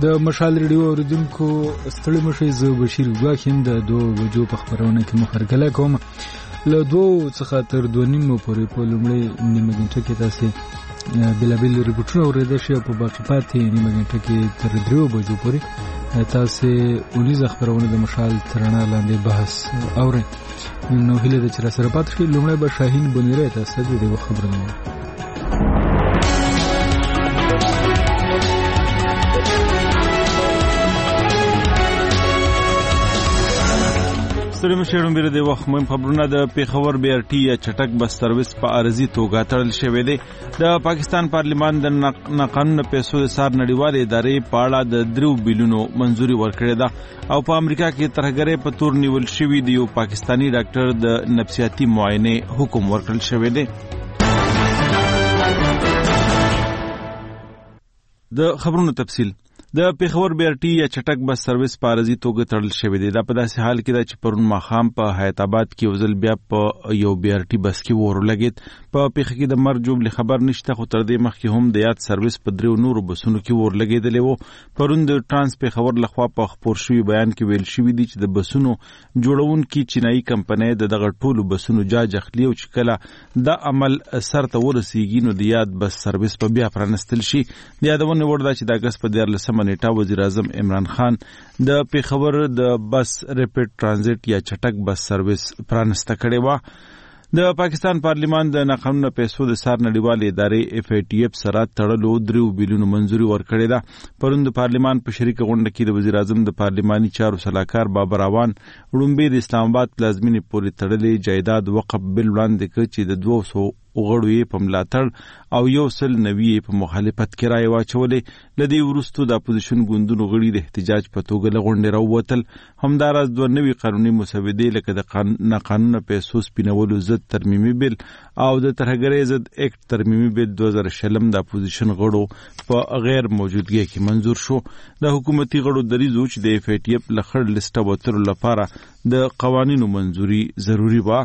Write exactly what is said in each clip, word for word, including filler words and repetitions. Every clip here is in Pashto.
د مشال ریډیو اوریدونکو ستړي مشي زه بشیر ګواکیم د دوه بجو په خبرونه کې مخرګله کوم له دوه څخه تر دوه نیمو پورې په لومړی نیمه غنټه کې تاسو بلابل ریپورټونه اوریدئ شئ په باقي پاتې نیمه غنټه کې تر درې بجو پورې تاسو اونیز خبرونه د مشال ترانه لاندې بحث اورئ. نو هله د چر سره پات شي لومړی به شاهین بنیره تاسو د خبرونه ستړي مشرون بیره د وخت مهم خبرونه د پیښور بي ار ټي یا چټک بس سرویس په عارضي توګه تړل شوی دی. د پاکستان پارلیمان د ناقانونه پیسو د سار نړیوالې ادارې په اړه د درو بیلونو منځوري ورکړې ده او په امریکا کې ترهګرۍ په تور نیول شوی دی یو پاکستانی ډاکټر د نفسیاتي معاینې حکم ورکړل شوی دی. د خبرونو تفصیل د پیښور بي ار ټي یا چټک بس سرویس په عارضي توګه تړل شوی دی. دا په داسې حال کې ده چې پرون ماښام په حیات آباد کې یو ځل بیا په یو بي ار ټي بس کې اور ولګېد. په پیښه کې د مرګ جوړ خبر نشته، خو تر دې مخکې هم د یاد سرویس په درېو نورو بسونو کې اور لګېدلی و. پرون د ټرانس پیښور لخوا په خپور شوي بیان کې ویل شوي دي چې د بسونو جوړونکي چینایي کمپنۍ د دغه ټولو بسونو جاج اخلي او چې کله دا عمل سرته ورسیږي نو د یاد بس سرویس په بیا پرانستل شي. د یادونې وړ ده چې د اګست په دیارلسمه نیټه وزیر اعظم عمران خان د پیښور د بس ریپټ ترانزیت یا چټک بس سرویس پرانسته کړې وه. د پاکستان پارلیمان د ناقانونه پیسو د سار نړیوالې ادارې اف ای ټي اف سره تړلو درېو بیلونو منځوري ورکړې ده. پرون د پارلیمان په شریکه غونډه کې د وزیر اعظم د پارلیماني چارو سلاکار بابر اعوان وړومبی د اسلام آباد پلازمینې پورې تړلې جایداد وقف بل وړاندې کړ چې د دوه سوه غړو یې په ملاتړ او یو سل نوي یې په مخالفت کې رایې واچولې. له دې وروستو د اپوزیشن ګوندونو غړي د احتجاج په توګه له غونډې راووتل. همداراز دوه نوي قانوني مسودې لکه د ناقانونه پیسو سپینولو ضد ترمیمي بیل او د ترهګرۍ ضد اکټ ترمیمي بیل دوه زره شلم د اپوزیشن غړو په غیر موجودګۍ کې منظور شو. د حکومتي غړو دریځ و چې د اف ای ټي اف له خړ لیسټه وتلو لپاره د قوانینو منظوري ضروري وه.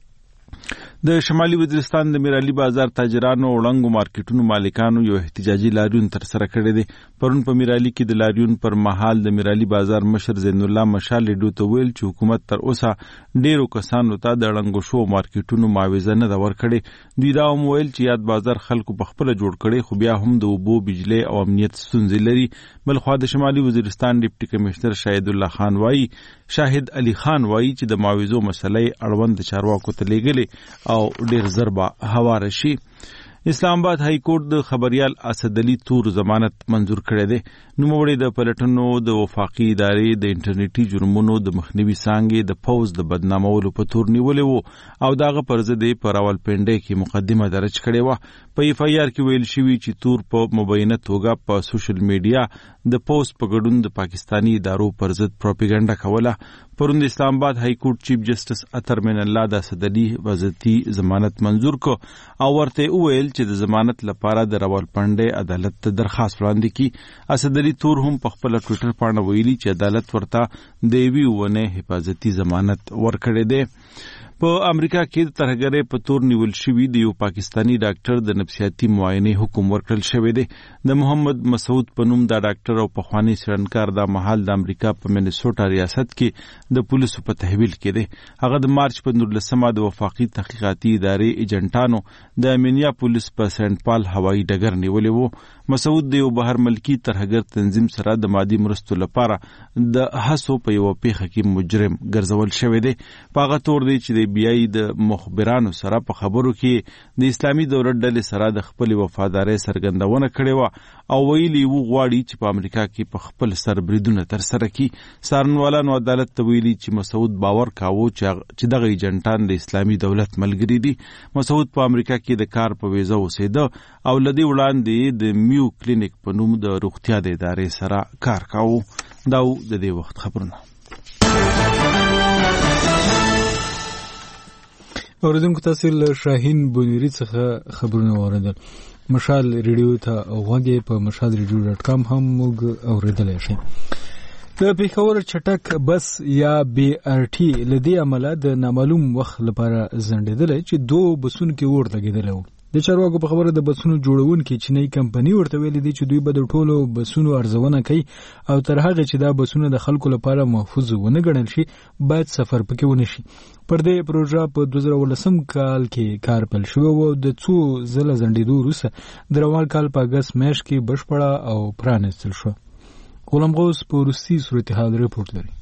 د شمالي وزیرستان د میرعلي بازار تاجرانو او وړنګو مارکیټونو مالکانو یو احتجاجي لاریون ترسره کړی دی. پرون په میرعلي کې د لاریون پر مهال د میرعلي بازار مشر زین الله مشال ریډیو ته ویل چې حکومت تر اوسه ډیرو کسانو ته د ړنګو شو مارکیټونو معاوضه نه ده ورکړې. دوی دا هم ویل چې یاد بازار خلکو په خپله جوړ کړی خو بیا هم د اوبو بجلۍ او امنیت ستونزې لري. بلخوا د شمالي وزیرستان ډیپټي کمشنر شاهد الله خان وایي شاهد علي خان وایي چې د معاوضو مسلې اړوند چارواکو ته لیږلې او ډیر زر به هواره شي. اسلام آباد های کورټ د خبریال اسد علي تور ضمانت منظور کړی دی. نوموړی د پلټنو د وفاقي ادارې د انټرنیټي جرمونو د مخنیوي څانګې د پوز د بدنامولو په تور نیولی و او دغه پر ضد یې په راولپنډۍ کې مقدمه درج کړې وه. په اف آی آر کې ویل شوي چې تور په مبینه توګه په سوشل میډیا د پوز په ګډون د پاکستاني ادارو پر ضد پروپاګاندا کوله. پرون د اسلام آباد های کورټ چیف جسټس اطهر من الله د اسد علي وزارتي ضمانت منظور کو او ورته وویل چې د ضمانت لپاره د راولپنډۍ عدالت ته درخواست وړاندې کړي. اسد علي تور هم په خپل ټویټر باندې ویلي چې عدالت ورته د یوې ونې حفاظتي ضمانت ورکړی دی. په امریکا کې د ترهګرۍ په تور نیول شوي د یو پاکستانی ډاکټر د نفسیاتي معاینې حکم ورکړل شوی دی. د محمد مسعود په نوم دا ډاکټر او پخوانی څېړنکار دا مهال د امریکا په مینیسوټا ریاست کې د پولیسو په تحویل کې دی. هغه د مارچ په نولسمه د وفاقي تحقیقاتي ادارې ایجنټانو د امینیا پولیس په سینټ پال هوایي ډګر نیولی و. مسعود د یو بهر ملکی ترهګر تنظیم سره د مادي مرستو لپاره د هڅو په یوه پیښه کې مجرم ګرځول شوی دی. په هغه تور دی چې د بی آی د مخبرانو سره په خبرو کې د اسلامي دولت ډلې سره د خپلې وفادارۍ څرګندونه کړې وه او ویلي و غواړي چې په امریکا کې په خپل سر بریدونه ترسره کړي. څارنوالانو عدالت ته ویلي چې مسعود باور کاوه چې دغه ایجنټان د اسلامي دولت ملګري دي. مسعود په امریکا کې د کار په ویزه اوسېده او له دې وړاندې د میو کلینیک په نوم د روغتیا د ادارې سره کار کاوه. دا د دې وخت خبرونه. اوریدونکو تاسو له شاهین بنيري څخه خبرونه اوریدل. مشال ریډیو ته غوږی په مشال ریډیو ډاټ کام هم موږ اوریدلی شئ. د پیښور چټک بس یا بي ار ټي لدی عمله د نامعلوم وخت لپاره ځنډېدلی چې دوه بسونو کې اور لګېدلی و. د چارواکو په خبره د بسونو جوړونکي چینایي کمپنۍ ورته ویلي دي چې دوی به د ټولو بسونو ارزونه کوي او تر هغه چې دا بسونه د خلکو لپاره محفوظ ونه ګڼل شي باید سفر پکې ونه شي. پر دې پروژه په دوه زره ولسم کال کې کار پیل شوی و او د څو ځله ځنډېدو وروسته د روان کال په اګست میاشت کې بشپړه او پرانیستل شو. غلام غوث په وروستي صورتحال ریپورټ لري.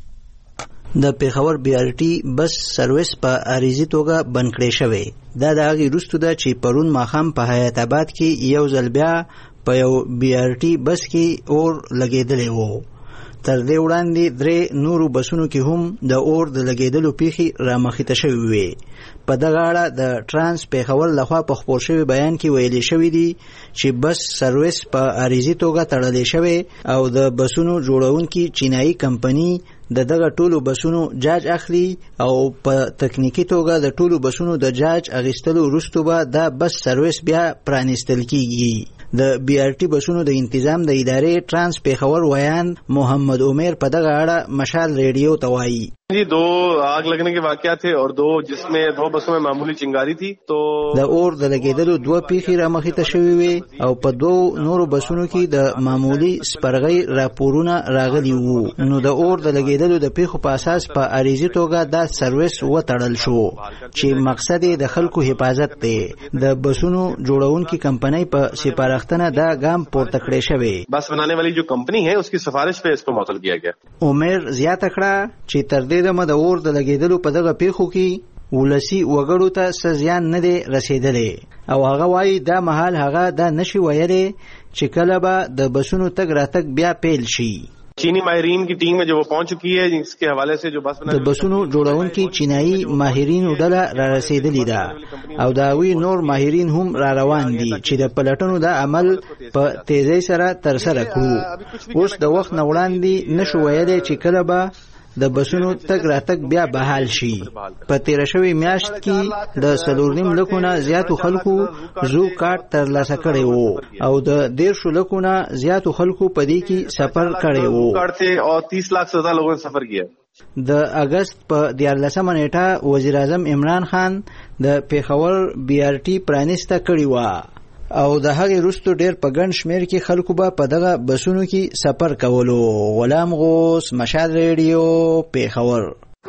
د پیښور بي ار ټي بس سرویس په عارضي توګه بند کړی شوی. دا د هغې وروسته ده چې پرون ماښام په حیات آباد کې یو ځل بیا په یو بي ار ټي بس کې اور لګېدلی و. تر دې وړاندې درې نورو بسونو کې هم د اور د لګېدلو پیښې رامخته شوې وې. په دغه اړه د ټرانس پیښور لخوا په خپور شوي بیان کې ویلي شوي دي چې بس سرویس په عارضي توګه تړلی شوی او د بسونو جوړونکي چینایي کمپنۍ د دغه ټولو بسونو جاج اخلي او په تکنیکی توګه د ټولو بسونو د جاج اخیستلو وروسته به دا بس سرویس بیا پرانیستل کیږي. د بي ار ټي بسونو د انتظام د ادارې ټرانس پیښور ویان محمد عمر په دغه اړه مشال ریډیو ته وایي. जी दो आग लगने के वाकयात थे और दो जिसमें दो बसों में मामूली चिंगारी थी. तो د اور د لګېدلو دوه پیښې رامخته شوې وې او په دوو نورو بسونو کې د معمولی سپرغۍ راپورونه راغلي وو. نو د اور د لګېدلو د پیښو په اساس په عارضي توګه دا سرویس وتړل شو چې مقصد یې د خلکو حفاظت دی. د بسونو جوړونکي کمپنۍ په سپارښتنه دا ګام پورته کړی شوی. بس बनाने वाली जो कंपनी है उसकी सिफारिश पे इसको معطل किया गया. عمر زیاته کړه چې تر دمه د اور د لګېدلو په دغه پیښو کې ولسی وګړو ته څه زیان نه دی رسېدلی او هغه وایي دا مهال هغه دا نشي ویلی چې کله به د بسونو تګ راتګ بیا پیل شي. چینی ماهرین کی ټیم جو پہنچ چکی ہے جس کے حوالے سے جو بس د بسونو جوړونکي چینایي ماهرینو ډله را رسېدلې ده او دا وی نور ماهرین هم را روان دي چې د پلټنو د عمل په تیزی سره ترسره کړو. اوس د وخت نه وړاندې نشو ویلی چې کله به د بسونو تګ راتګ بیا بحال شي. په تیر شوی میاشت کې د څلور نیم لکونه زیاتو خلکو زو کارت ترلاسه کړی وو او د دیرشو لکونه زیاتو خلکو په دې کې سفر کړی وو او تیس لاکھ سے زیادہ لوگوں نے سفر کیا. د اگست په دیارلسمه نیټه وزیر اعظم عمران خان د پیښور بي ار ټي پرانیسته کړی و او د هغې وروسته ډېر په ګڼ شمېر کې خلکو به په دغه بسونو کې سفر کولو. غلام غوث، مشال ریډیو، پیښور.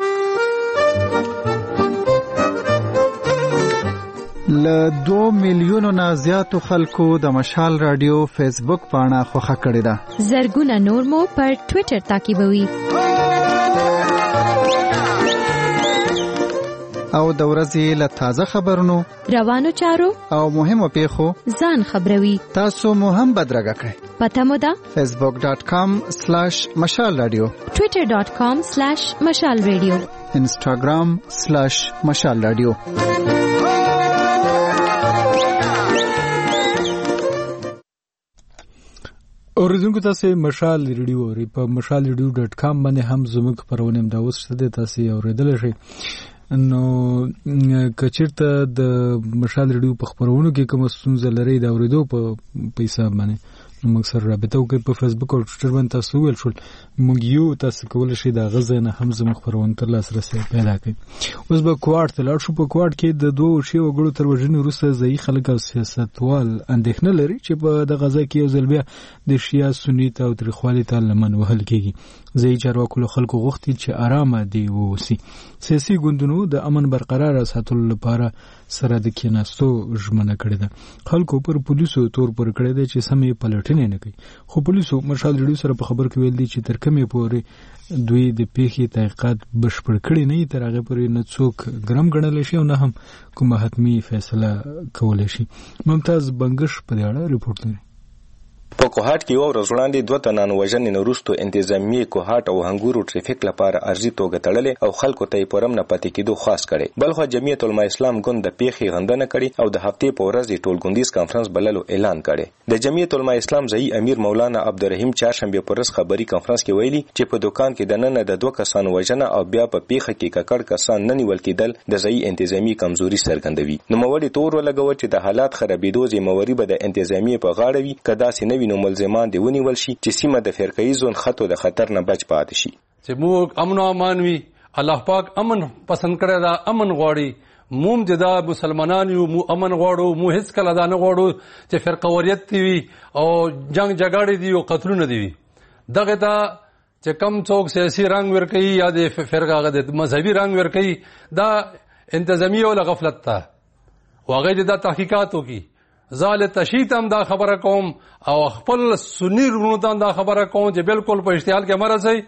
له دو میلیونو نه زیاتو خلکو د مشال رادیو فیسبوک پاڼه خوښه کړې ده. زرګونه نور مو پر ټویټر تعقیبوي او د ورځې له تازه خبرونو، روانو چارو او مهمو پیښو ځان خبروي. تاسو مو هم بدرګه کړئ. پته مو ده فیسبوک ډاٹ کام سلیش مشال رادیو، ټویټر ډاٹ کام سلیش مشال رادیو، انسټاګرام سلیش مشال رادیو. اوریدونکو تاسو مشال ریډیو اورئ په مشال ریډیو ډاٹ کام باندې هم زموږ خبرونه هم دا اوس شته تاسو اوریدل شئ. نو کچیرته د مشال ریډیو په خبرونو کې کوم ستونزه لري دا اوریدو په پیسې باندې موږ سره رابطه وکړئ په فیسبوک او ټویټر باندې تاسو ویل شول موږ یو تاسو کول شي دا غزه نه هم زموږ خبرونه تر لاسرسي پیدا کړي. اوس به کوارت ته لاړ شو. په کوارت کې د دوه شی وګړو تر وژنې وروسته ځایي خلک او سیاستوال اندېښنه لري چې په د غزه کې یو ځل بیا د شیا سنت او تاریخوالي ته لمن وهل کېږي. ځایي چارواکو له خلکو غوښتي چې آرامه دي واوسي. سیاسي ګوندونو د امن برقرار ساتلو لپاره سره د کېناستو ژمنه کړې ده. خلکو پر پولیسو تور پر کړی دی چې سمې پلټنې نه کوي. خو پولیسو مشال ریډیو سره په خبر کې ویل دي چې تر کومې پورې دوی د پیښې تحقیقات بشپړ کړي نه تر هغه پورې نه څوک ګرم ګڼلی شي او نه هم کومه حتمي فیصله کولی شي. ممتاز بنګش په دې اړه ریپورټ لري. په کوهاټ کې یو ورځ وړاندې دوه تنان وژنې نه وروسته انتظامیه کوهاټ او هنګورو ټریفیک لپاره ارزي توګه تړلې او خلکو ته یې پرم نه پاتې کېدو خاص کړي. بلخو جمعیت علما اسلام ګوند د پیښې غندنه کړي او د هفتې په ورځ د ټولګوندیز کانفرنس بللو اعلان کړي. د جمعیت علما اسلام ځایي امیر مولانا عبدالرحیم چهارشنبه په ورځ خبري کانفرنس کې ویلي چې په دکان کې د نن د دوه کسانو وژنه او بیا په پیښه کې ککړ کسان نه نیول کېدل د ځایي انتظامی کمزوري څرګندوي. نو موړي تور ولګوي چې د حالات خرابېدو ذمہواری به د انتظامی په غاړه وي کدا سي نوي نو ملزمان دی ونیول شي چې سیمه د فرقه‌ای زون خطو د خطر نه بچ پاتې شي. چې موږ امن او امان وي، الله پاک امن پسند کړی دا، امن غواړي موم چې دا مسلمانان یو مو امن غواړو مو هیڅ کله دا نه غواړو چې فرقوریت دی وي او جنگ جګړې دی او قتلونه دی وي دغه ته چې کم څوک سیاسي رنگ ورکوي یا د فرقه د مذهبي رنگ ورکوي دا انتظامی او غفلت ته واغې دا تحقیقات وکي زال تشیت هم دا خبره کوم او خپل سنی ورونو ته دا خبره کوم چې بالکل په اشتعال کې مرزي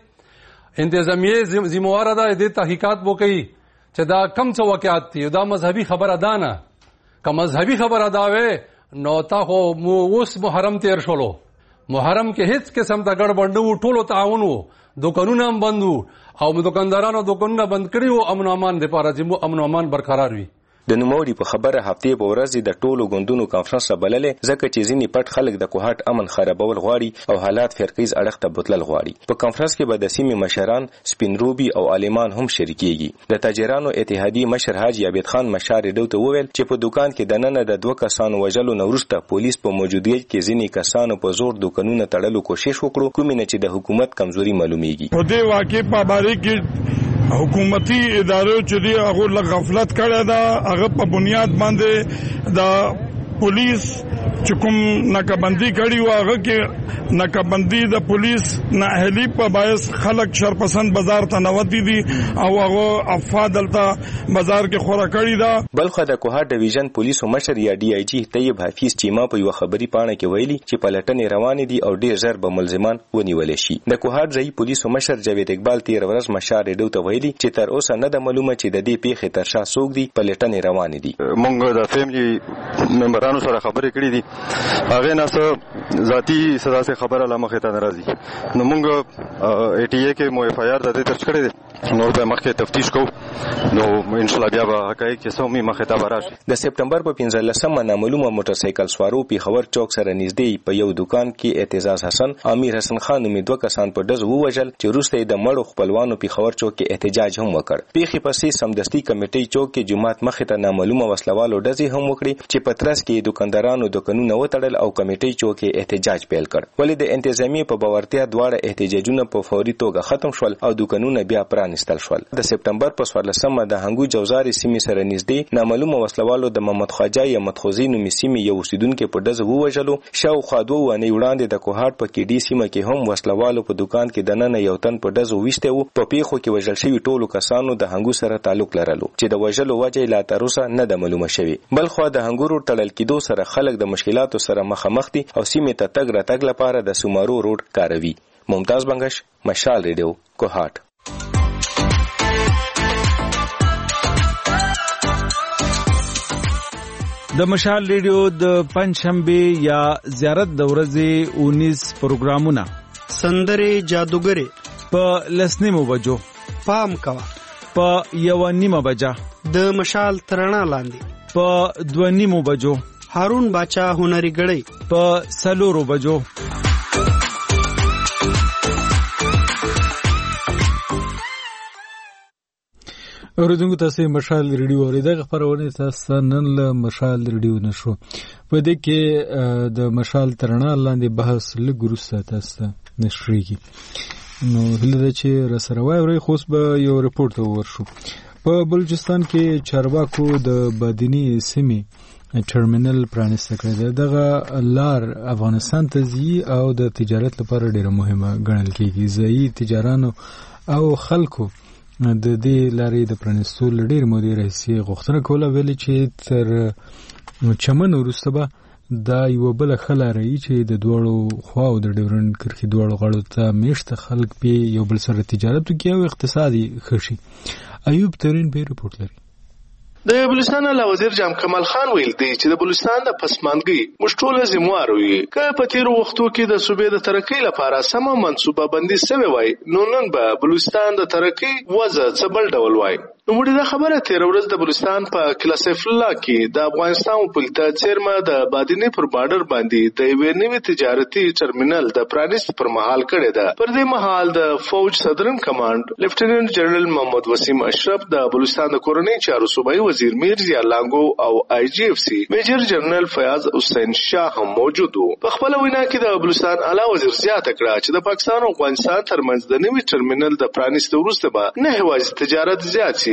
انتظامیه ذمہوار ده د تحقیقات وکي چې دا کم څه واقعات دي دا مذهبي خبره ده نه که مذهبي خبره ده وې نو تا خو اوس محرم تیر شولو محرم کې هیڅ قسم ته ګډوډ نه و ټولو تعاون و دوکانونه هم بند وو او دکاندارانو دوکانونه بند کړي وو امن او امان لپاره چې مو امن او امان برقرار وي د نوموړي په خبره هفتې په ورځ د ټولو ګوندونو کانفرنس بللې ځکه چې ځینې پټ خلک د کوهاټ امن خرابول غواړي او حالات فرقیز اړخ ته بوتلل غواړي په کانفرنس کې به د سیمې مشران سپینروبي او عالمان هم شریکيږي د تاجرانو اتحادیې مشر حاجی عبید خان مشار ډو ته وویل چې په دکان کې د نن د دوه کسانو وژلو نه وروسته پولیس په موجودیت کې ځینې کسانو په زور دکانونه تړلو کوشش وکړو کوم نه چې د حکومت کمزوري معلومیږي په دې واقع په باره کې حکومتي ادارو چې دی هغه له غفلت کړه دا هغه په بنیاد باندې دا پولیس چې کوم ناکبندي کړي و هغه کې ناکبندي د پولیس نااهلي په باعث خلک شرپسند بازار ته نوتی دي او هغه افاد دلته بازار کې خورا کړي دا بلخو د کوهاټ ډیویژن پولیسو مشر یا ډي آی جی طیب حفیظ چیما په یو خبري پاڼه کې ویلي چې پلټنې روانې دي او ډیر ژر به ملزمان ونیول شي د کوهاټ ځای پولیسو مشر جاوید اقبال تیر ورځ مشار ډو ته ویلي چې تر اوسه نه د معلومه چې د دې پیښې تر شا څوک دي پلټنې روانې دي موږ د فیملی ممبرانو سره خبرې کړې دي هغه نه څه ذاتی سزا سے خبره لا مخه ته ناراضي نو موږ ای ټی ای کې مو اف آی آر د دې درج کړی دی نو په مخه تفتیش کو نو ان شاء الله بیا به حقایق کې سمې مخه ته وراشي د سپټمبر په پنځلسمه نامعلومه موټر سایکل سوارو په خبر چوک سره نږدې په یو دکان کې اعتزاز حسن امیر حسن خان نومې دوه کسان په دز ووجل چې روسته د مړو خپلوانو په خبر چوک کې احتجاج هم وکړ پیخي پسې سمدستي کمیټې چوک کې جماعت مخه ته نامعلومه وسلوالو دزي هم وکړي چې پترس کې دکاندارانو دکانونه وتړل او کمیټې چوک کې احتجاج پیل کړ ولې د انتظامی په باورتیا دواړه احتجاجونه په فوري توګه ختم شول او دکانونه بیا پرانستل شول د سپټمبر په څوارلسمه د هنګو جوزاري سیمې سره نږدې نامعلومه وسلوالو د محمد خواجه یا مدخوزي نومي سیمې یو اوسیدونکو په دز ووجلو شاوخوا دوه ونې وړاندې د کوهاټ په کې ډي سیمه کې هم وسلوالو په دکان کې د نن یو تن په دز وشته وو په پیښو کې وژل شوی ټولو کسانو د هنګو سره تعلق لرلو چې د وژلو وجه لا تر اوسه نه د معلومه شوی بل خو د هنګورو تړل کېدو سره خلک د مشکلاتو سره مخامخ دي او سیمې ته تګ راتګ لپاره د سومارو روډ کاروي ممتاز بنگش مشال ریډیو کوهاټ د مشال ریډیو د پنځشنبه یا زیارت د ورځې انیس پروګرامونه سندره جادوګری په لسنیمو بجو پام کوا په یو نیمه بجا د مشال ترنا لاندې په دوه نیمو بجو هارون باچا هنري غړی په سلورو بجو اوریدونکو تاسو مشال ریډیو اوریدل خبرونه تاسو نن له مشال ریډیو نشو په دې کې د مشال ترنا لاندې بحث لګروسه تاسو نشریږي نو هله چې رسروي ورې خوش به یو ریپورت ورشو په بلوچستان کې چارواکو د بادینی سیمې ټرمینل پرانیسته کړی دغه لار افغانستان ته ځي او د تجارت لپاره ډیره مهمه ګڼل کیږي ځایي تجارانو او خلکو د دې لارې د پرانیستو ډیر مودې راهیسې غوښتنه کوله ویلي چې تر چمن وروسته به دا یو بل خلاري چې د دوړو خواو د ډیورن کرخي دوړو غړو ته میشته خلک په یو بل سره تجارت کوي او اقتصادي خشي ایوب ترين به ریپورت لري د بلوچستان له وزیر جام کمال خان ویل دی چې د بلوچستان د پسماندګي مشټوله زموار وي که په تیر وختو کې د صوبې د ترقۍ لپاره سم منصوبه بندي سوي وای نو نن به بلوچستان د ترقۍ وضع څه بل ډول وای نو موږ د خبره تیر ورځ د بلوچستان په کلاسف الله کې د افغانستان په تل چیرمه د بادینی پر بارډر باندې د یوې نوې تجارتي ټرمینل د پرانیست پر مهال کړی ده پر دې مهال د فوج صدرن کمانډ لیفټیننټ جنرال محمد وسیم اشرف د بلوچستان د کورنۍ چارو صوبایي وزیر میرزا لانګو او آی جی اف سی میجر جنرال فیاض حسین شاه هم موجود وو په خپل وینا کې د بلوچستان اعلی وزیر زیاته کړه چې د پاکستان او افغانستان ترمنځ د نوې ټرمینل د پرانیست وروسته به نه هوایي تجارت زیات شي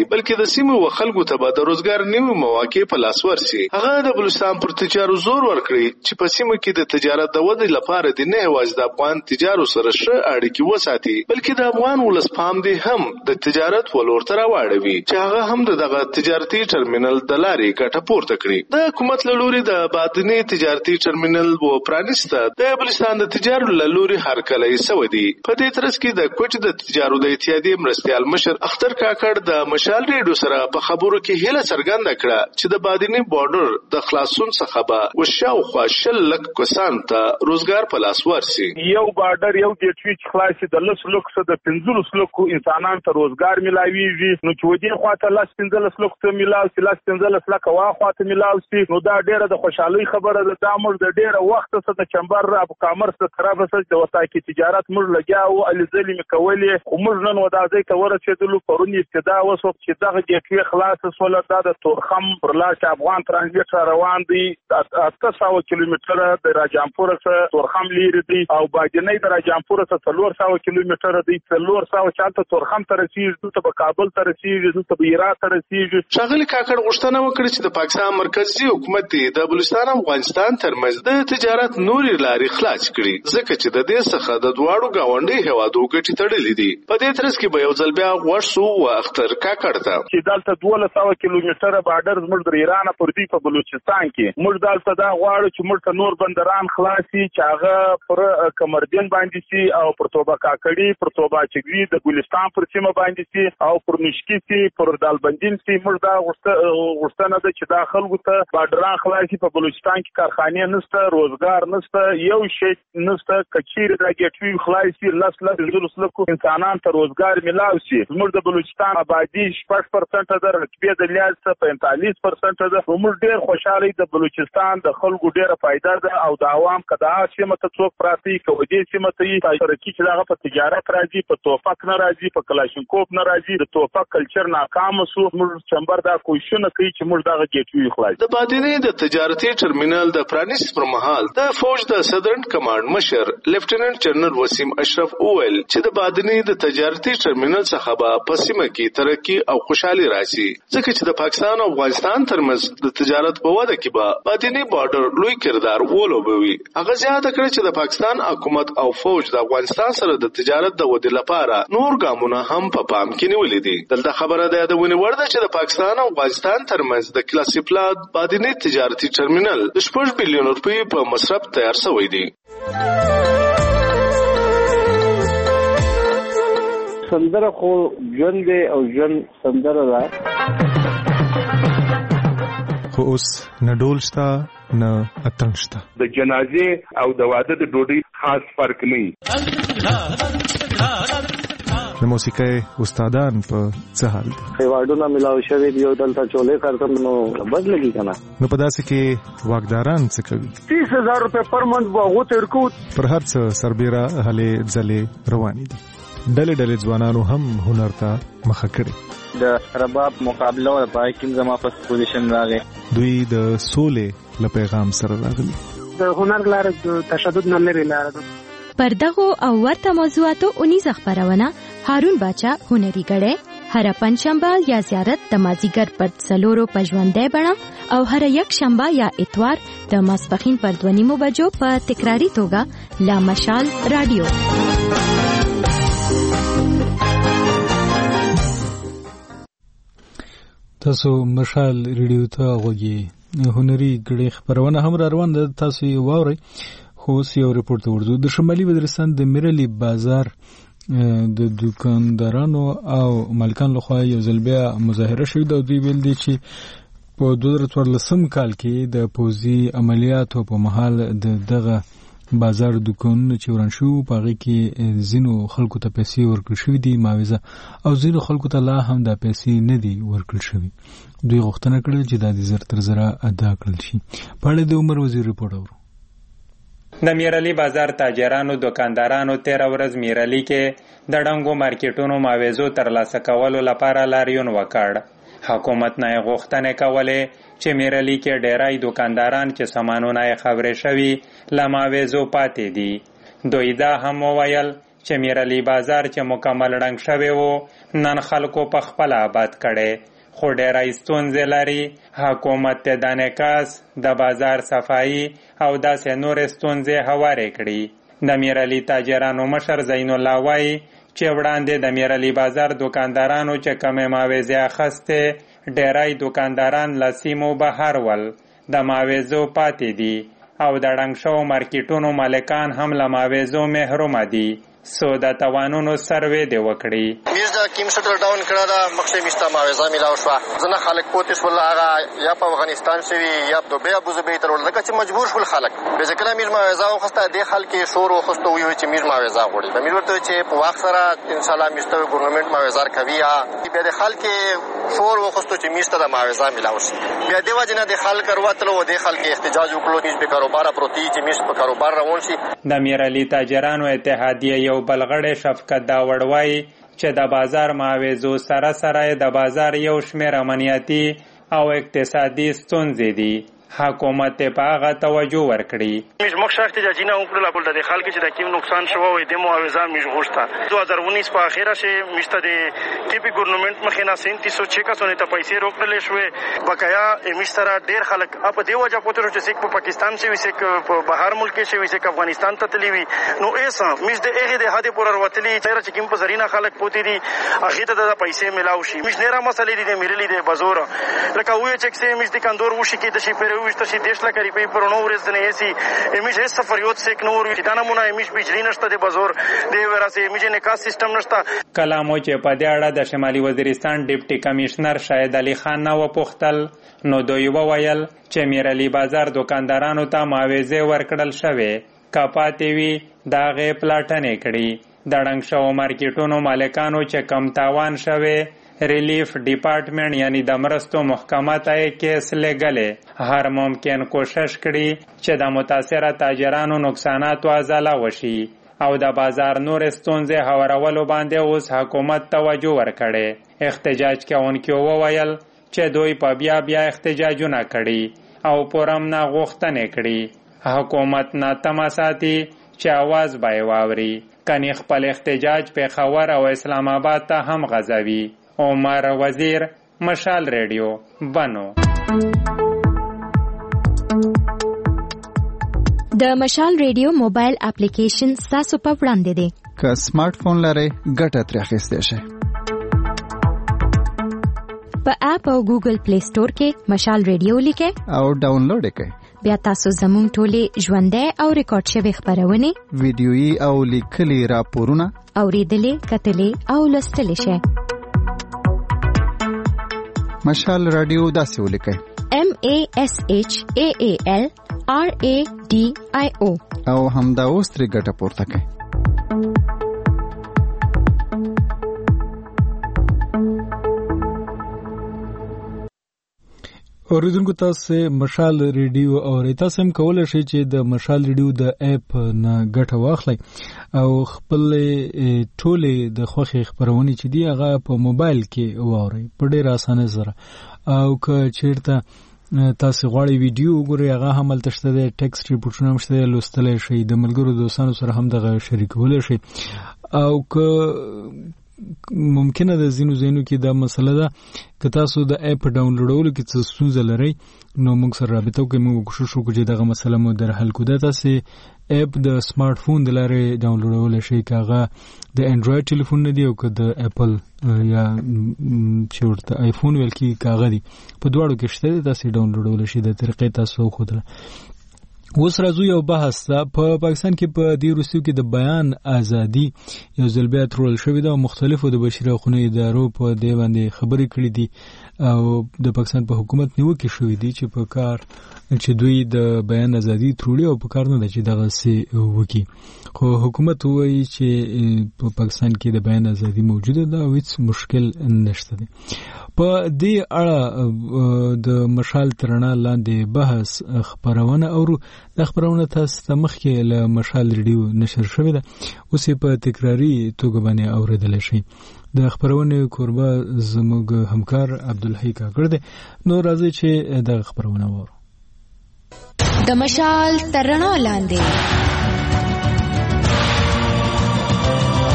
بلکې د سیمې و خلکو ته به د روزګار نوي مواقع په لاس ورسي. هغه د بلوچستان پر تجارو زور ورکړي چې په سیمه کې د تجارت د ودې لپاره د نه یوازې د افغان تجارو سره ښه اړیکې وساتي بلکې د افغان ولس پام دی هم د تجارت ولور ته راوړوي چې هغه هم دغه تجارتي ټرمینل د لارې ګټه پورته کړي. د حکومت له لوري د باطني تجارتي ټرمینل و پرانیسته د بلوچستان د تجارو له لوري هرکلی سوی دی. په دې ترڅ کې د کوچ د تجارو د اتحادیې مرستیال مشر اختر کاکړ د مشال ریډیو سره په خبرو کې هیله څرګنده کړه چې د باطني بارډر د خلاصون څخه به وشاوخوا شل لک کسان ته روزګار په لاس ورسي. یو بارډر یو ګیټوي چې خلاصي د لس لک څخه د پنځلس لکو انسانانو ته روزګار ملاويږي. نو چې ودې خواته لاس پنځلس لک ته ملاوي لاس پنځلس لک وا خواته ملاوي نو دا ډیره د خوشحالي خبره ده. دا موږ د ډیره وخت څخه د چمبر را کامرس د طرفه څخه د وتاکي تجارت موږ لګیاو الزلي مکولې خو موږ نن ودازي ته ورسېدلو پرون ابتدا وسو چې دغه ګټوي خلاص سول د تورخم پر لاس افغان ترانزیت روان دي اته سوه کیلومتر د راجامپور څخه تورخم لري دي او باجنې د راجامپور څخه څلور سوه کیلومتر دي څلور سوه چالت تورخم ته رسیږي ته په کابل ته رسیږي ته په هرات ته رسیږي. شاغلی کاکړ غوښتنه وکړه چې د پاکستان مرکزی حکومت د بلوچستان او افغانستان ترمنځ د تجارت نوري لارې خلاص کړي ځکه چې د دې څخه د دواړو گاونډي هیوادو ګټې تړلې دي. په دې ترڅ کې به یو ځل بیا ورسو او اختر کاکړ ته چې دلته دوه سوه کیلومتره بارډر زموږ د ایران پر دی په بلوچستان کې موږ دلته دا غواړو چې موږ ته نور بندران خلاصي چې هغه پر کمردین باندې سي او پر توبه کاکړي پر توبه چګوي د ګلستان پر سیمه باندې سي او پر نشکی سي پر دالبندین سي موږ دا غوښتنه ده چې دا خلکو ته بارډران خلاصي. په بلوچستان کې کارخانې نشته روزګار نشته یو شی نشته کچیر دا ګټوي خلاصي لس لس پنځلس لکو انسانان ته روزګار ملاوي شي. موږ د بلوچستان آبادی شپږ پرسنټ ده رقبې د لیاز څخه پنځلس پرسنټ ده. موږ ډېر خوشاله د بلوچستان د خلکو ډېره فائدہ ده او د عوام کدا سیمه ته څوک پراتی کوي دې سیمه ته ترقی چې هغه په تجارت راځي په توفق نه راځي په کلاشینکوف نه راځي د توفق کلچر ناکام شو. موږ چمبر دا کوښښونه کوي چې موږ دغه ګټوي خلاص. د باطني د تجارتي ټرمینل د پرانیست پر مهال د فوج د سدرن کمانډ مشر لیفټیننټ جنرال وسیم اشرف اویل چې د باطني د تجارتي ټرمینل څخه به په سیمه کې ترقی او خوشحالي راشي ځکه چې د پاکستان او افغانستان ترمنځ د تجارت په وده کې به باطني بارډر لوی کردار ولوبوي. هغه زیاته کړه چې د پاکستان حکومت او فوج د افغانستان سره د تجارت د ودې لپاره نور ګامونه هم په پام کې نیولې دي. دلته خبره ده د ونی ورده چې د پاکستان او افغانستان ترمنځ د کلاسیپلاد باطني تجارتي ټرمینل د شپږ بلیون روپیو په مصرف تیار شوی دی. سندره خو ژوند دی او ژوند سندره ده خو اوس نه ډول شته نه اتڼ شته. د جنازې او د واده د ډوډۍ خاص فرق نه وي. د موسیقۍ استادان په څه حال دي؟ ایوارډونه ملاو شوي دي او دلته چولې کارتم نو بد لګي کنه. نو په داسې کې واکداران څه کوي؟ تیس هزار روپے پر منت به هغو ته ورکو. پر هر څه سربیره هلې ځلې روانې دي. ډلې ډلې ځوانانو هم هنر ته مخه کړې. د رباب مقابله او پای کې زما په پوزیشن راغی. دوی د سولې له پیغام سره راغلي. د هنر لاره د تشدد نه لري لاره ده. پر دغو او ورته موضوعاتو اونیزه خبرونه هارون باچا هنري غړې هر پنځشنبه یا زیارت د مازیګر پر څلورو پژوندې بڼه او هر یک شنبه یا اتوار د ماسپخین پر دوه نیمو بجو په تکراری توګه لا مشال رادیو. تاسو مشال ریډیو ته غوږی هنري غړي خبرونه هم روان ده. تاسو یې واورئ. خو یو ریپورت ورځو د شمالي وزیرستان د میرلی بازار د دکاندارانو او مالکان لخوا یو ځل بیا مظاهره شوې ده. دوی ویل دي چې په دوه زره څوارلسم کال کې د پوځي عملیاتو په مهال د دغه بازار دکانونه چې وران شو په هغې کې ځینو خلکو ته پیسې ورکړل شوي دي معاوضه او ځینو خلکو ته لا هم دا پیسې نه دي ورکړل شوي. دوی غوښتنه کړې چې دا د زر تر زره ادا کړل شي. په اړه د عمر وزیر ریپورټ اورو. د میرلی بازار تاجرانو دکاندارانو تیر ورځ میرلی کې د ډنګو مارکیټونو معاوضو ترلاسه کولو لپاره لاریون وکړ. حکومت نه غوښتنه کوله چې میرلی کې ډیرای دکانداران چې سامانونه خبرې شوي لا معاوضو پاتې دي. دوی دا هم وویل چې میرعلي بازار چې مکمل ړنګ شوی و نن خلکو په خپله آباد کړی، خو ډېری ستونزې لري. حکومت ته د انعکاس، د بازار صفایي او داسې نورې ستونزې هوارې کړي. د میرعلي تاجرانو مشر زین الله وایي چې وړاندې د میرعلي بازار دکاندارانو چې کمې معاوضې اخیستې، ډېری دکانداران له سیمو بهر ول، د معاوضو پاتې دي او د ړنګ شوو مارکیټونو مالکان هم له معاوضو محرومه دي. سو د توانونو سروې دی وکړي. میز د کیم سټر ډاون کړه دا مخکې میسته معاوضه میلاو شوه. ځنه خلک پوتې شول، هغه یا په افغانستان شوي یا په دوبۍ ابوظبي ته وړل، ځکه چې مجبور شول خلک. بیا چې کله میز معاوضه واخیسته، دې خلک یې شور واخیسته، ویل چې میز معاوضه غواړي. د میز ورته چې په وخت سره انشاءالله میز ته ګورنمنټ معاوضه کوي. بیا د خلک شور واخیستو چې میز ته د معاوضه میلاو شي. بیا دې وجې نه د خلک وروتلو، دې خلک احتجاج وکړو چې بې کاروباره پروت دي، چې میز په کاروبار روان شي. د میرعلي تاجرانو اتحادیه یو بل غړی شفقت داوړ وایي چې د بازار معاوضو سره سره د بازار یو شمېر امنیتي او اقتصادي ستونزې دي. حکومت ته په هغه توجه ورکړي. موږ مخ احتجاجي نه وکړل، ټول د خلکو چې د کیم نقصان شوی وي د معاوضه موږ غوښته. دو هزار انیس په اخره کې مشته د ټیپی ګورنمنت مخینه سینتیس سو چھیاسٹھ ته پیسې روکړل شوې. بقایا مشتره ډیر خلک اپ دی وجه پوتره چې سیک په پاکستان شي وي، سیک په بهر ملک شي وي، سیک افغانستان ته تلی وي. نو ایسا مش د هغه د هدي پر وروتلی چې کیم په زرینا خلک پوتی دي، اخیته د پیسې ملاو شي. مش نه را مسلې دي میرلی د بازار لکه وې چې کسه مش د کندور وشي کې د شي پر وشته شي دیش لکه ری په پرونو ورځ نه ایسی امیش هیڅ سفریوت سیک نور وي. دا نمونه امیش بجلی نشته د بازار دی وراسه امیش نکاس سیستم نشته. کلامو چې په دې اړه د شمالي وزیرستان ډیپټي کمشنر شاهد علي خان نو پوښتل، نو دوی وویل چې میرعلي بازار دکاندارانو ته معاوضې ورکړل شوې، کپاتې وي داغې پلاټنې کړي. د ړنګ شوو مارکیټونو مالکانو چې کم تاوان شوې، ریلیف ډپارټمنټ یعنی د مرستو محکمه ته کیس لګلې، هر ممکن کوشش کړي چې د متاثره تاجرانو نقصانات ازاله وشي او د بازار نور ستونزې هوارولو باندې اوس حکومت توجه ورکړي. احتجاج کوونکو وویل چې دوی په بیا بیا احتجاجونه کړي او پرم نه غوښتنې کړي. حکومت ناتمه ساتي چې आवाज به واوري، کني خپل احتجاج په خاور او اسلام آباد ته هم غځوي. عمر وزیر، مشال ریډیو، بنو. د مشال ریډیو موبایل اپلیکیشن تاسو په وړاندې دی. که سمارټ فون لرئ ګټه ترې اخیستی شئ. په اپ او ګوګل پلی سٹور کې مشال ریډیو لیکئ او ډاونلوډ یې کړئ. بیا تاسو زموږ ټولې ژوندۍ او ریکارډ شوې خپرونې، ویډیويي او لیکلي راپورونه اورېدلې، کتلې او لوستلې شئ. مشال رادیو داسې ولیکئ: M A S H A A L R A D I O او همدا اوس ترې ګټه پورته کړئ. اوریدونکو تاسو مشال ریډیو او تاسو هم کولای شئ چې د مشال ریډیو د اپ نه ګټه واخلئ او خپل ټولې د خوښي خبرونه چې دی هغه په موبایل کې واورئ په ډېر اسانه سره. او که چیرته تاسو غواړئ ویډیو وګورئ، هغه هم هلته شته دی، ټیکسټ ریپورټونه هم شته دی، لوستلی شئ، د ملګرو دوستانو سره هم دغه شریکولی شئ. او که ممکنه د ځینو ځینو کې دا مسله ده که تاسو د اپ ډاونلوډولو کې څه ستونزه لرئ نو موږ سره رابطه وکړئ، موږ کوشش وکړو چې دغه مسله مو در حل کړو. دا تاسو اپ د سمارټ فون د لارې ډاونلوډولی شئ، که هغه د انډراید ټلیفون نه دی او که د اپل یا چې ورته آیفون ویل کېږي که هغه دی، په دواړو کې شته دی، تاسو یې ډاونلوډولی شئ. د طریقې تاسو وښودله. اوس راځو یو بحث ته. په پاکستان کې په دې وروستیو کې د بیان ازادي یو ځل بیا ترول شوې ده او مختلفو د بشري حقوقو ادارو په دې باندې خبرې کړې دي او د پاکستان په حکومت نیوکې شوې دي چې په کار چې دوی د بیان ازادي تروړي او په کار نه ده چې دغسې وکړي. خو حکومت وایي چې په پاکستان کې د بیان ازادي موجوده ده او هیڅ مشکل نشته دی. په دې اړه د مشال ترنا لاندې بحث خبرونه او د خبرونه تاسو ته مخکې له مشال ریډیو نشر شوې ده، اوس یې په تکراري توګه باندې اورېدلی شئ. د خبرونې کوربه زموږ همکار عبدالحی کاکړ دی. نو راځئ چې دغه خبرونه واورو. د مشال ترنا لاندې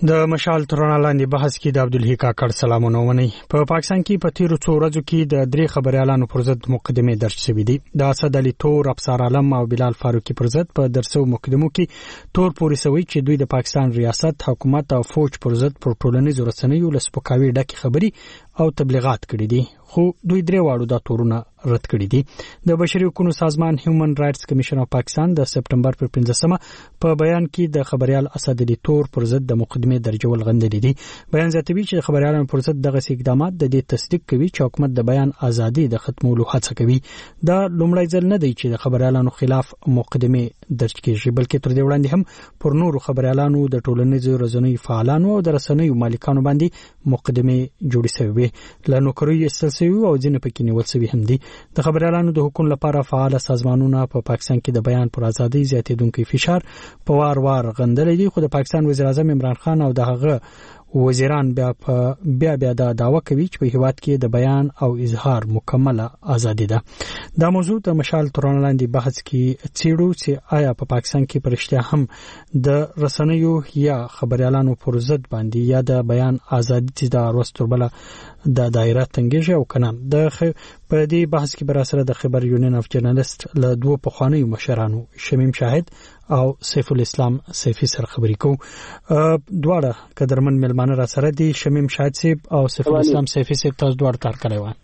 د مشال ترونه لاندې بحث کې د عبدالحی کاکړ سلامونه ونی په پاکستان کې په تیرو څو ورځو کې د درې خبريالانو پر ضد مقدمه درج شوې دي. د اسد علي تور، افسر عالم او بلال فاروقي پر ضد په درسو مقدمو کې تور پوری سوي چې دوی د پاکستان ریاست، حکومت او فوج پر ضد پر ټولنیزو رسنیو لسپکاوي ډکه خبري او تبلیغات کړي دي، خو دوی درې واړو دا تورونه رد کړي دي. د بشري حقوقو سازمان هیومن رائټس کمیشن اف پاکستان د سپټمبر پر پنځمه په بیان کې د خبريال اسد علي تور پر ضد د مقدمه درجول غندلې دي. بیان زیاتوي چې خبريالانو پر ضد دغه اقدامات د دې تصدیق کوي چې حکومت د بیان ازادي د ختمولو هڅه کوي. دا لومړی ځل نه دی چې د خبريالانو خلاف مقدمه درج کیږي، بلکې تر دې وړاندې هم پر نورو خبريالانو د ټولنیزو رسنیو فعالانو او د رسنیو مالکانو باندې مقدمه جوړې شوې له نوکریو استلسوي او ځینې پکې نیول شوي هم دي. د خبريالانو د حقوقو لپاره فعال سازمانونه په پاکستان کې د بیان پر ازادي زیاتېدونکو فشار په وار وار غندلې دي، خو د پاکستان وزیر اعظم عمران خان او دغه وزیران بیا بیا بیا دا دعوه کوي چې په هیواد کې د بیان او اظهار مکمله ازادي ده. دا موضوع د مشال ترونه لاندې بحث کې څیړو چې آیا په پاکستان کې پرشتیا هم د رسنیو یا خبريالانو پر ضد باندې یا د بیان ازادي چې د وروستربله د دایره تنګیږي او کنه. د په دې بحث کې بر سره د خبر یونین اف جرنالست له دوه پخوانیو مشرانو شمیم شاهد او سیف الاسلام سیفی سره خبرې کوو. دواړه قدرمن ملمانه را سره دي، شمیم شاهد سیف او سیف الاسلام سیفی سیف، تاسو دواړه کار کړی و.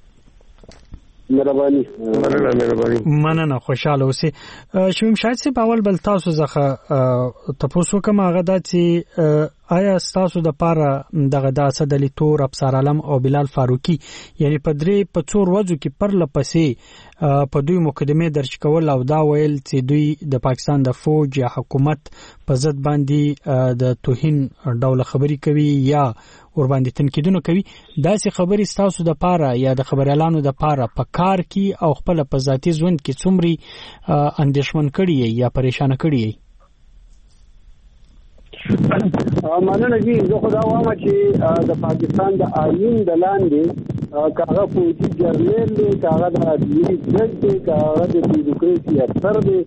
مهرباني مننه مهرباني مننه خوشاله اوسئ. شمیم شاهد سیف، اول بل تاسو ځخه تاسو کوم هغه د چې آیا تاسو د پاره دغه د اسد علي تور، افسر عالم او بلال فاروقي یعنی په درې په څور ورځو کې پر لپسې په دوی مقدمه درج کول او دا ویل چې دوی د پاکستان د فوج یا حکومت په ضد باندې د توهین ډول خبري کوي یا ور باندې تنقیدونه کوي، دا سي خبري تاسو د پاره یا د خبريالانو د پاره په کار کې او خپل په ذاتي ژوند کې څومره اندېښمن کړي یا پریشان کړي؟ مننه جی، زه خو دا وایم چې د پاکستان د آئین د لاندې کاغه فوجي جرنیل دی، کاغه د عدلیې جج دی، کاغه د بیوروکراسي افسر دی،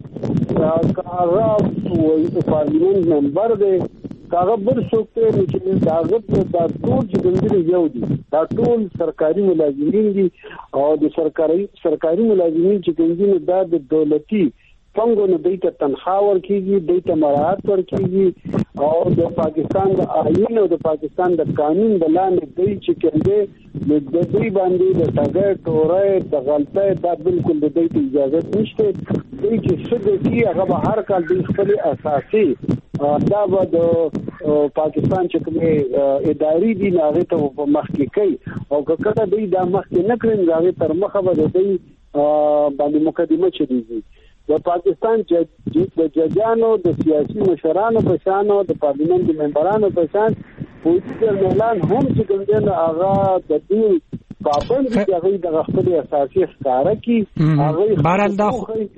کاغه پارلیمنت ممبر دی، کاغه بل څوک دی چې داغه دا ټول چې ګندري یو دي، دا ټول سرکاري ملازمین دي او د سرکاري سرکاري ملازمین چې ګندري دا د دولتي څنګه نو دیت تنخوا ورکیږي، دیت مراعات ورکیږي او د پاکستان د آئین او د پاکستان د قانون د لاندې دی چې کنده د دوی باندې د ټاګه ټوره د غلطه دا بالکل د دیت اجازه نشته. دوی چې څه دی هغه هر کال د خپل اساسي دا به د پاکستان چې کومه اداري دي هغه ته په مخ کې کوي او کله دوی دا مخ کې نه کړي هغه تر مخه به دوی باندې مقدمه چریږي. د پاکستان چې د ججانو د سیاسي مشرانو په شان او د پارلیمنت ممبرانو په شان فوجي جرنیلان هم چې ګندل هغه د دې پابند دي، هغه د خپل اساسي ښکارا کی هغه بهرحال دا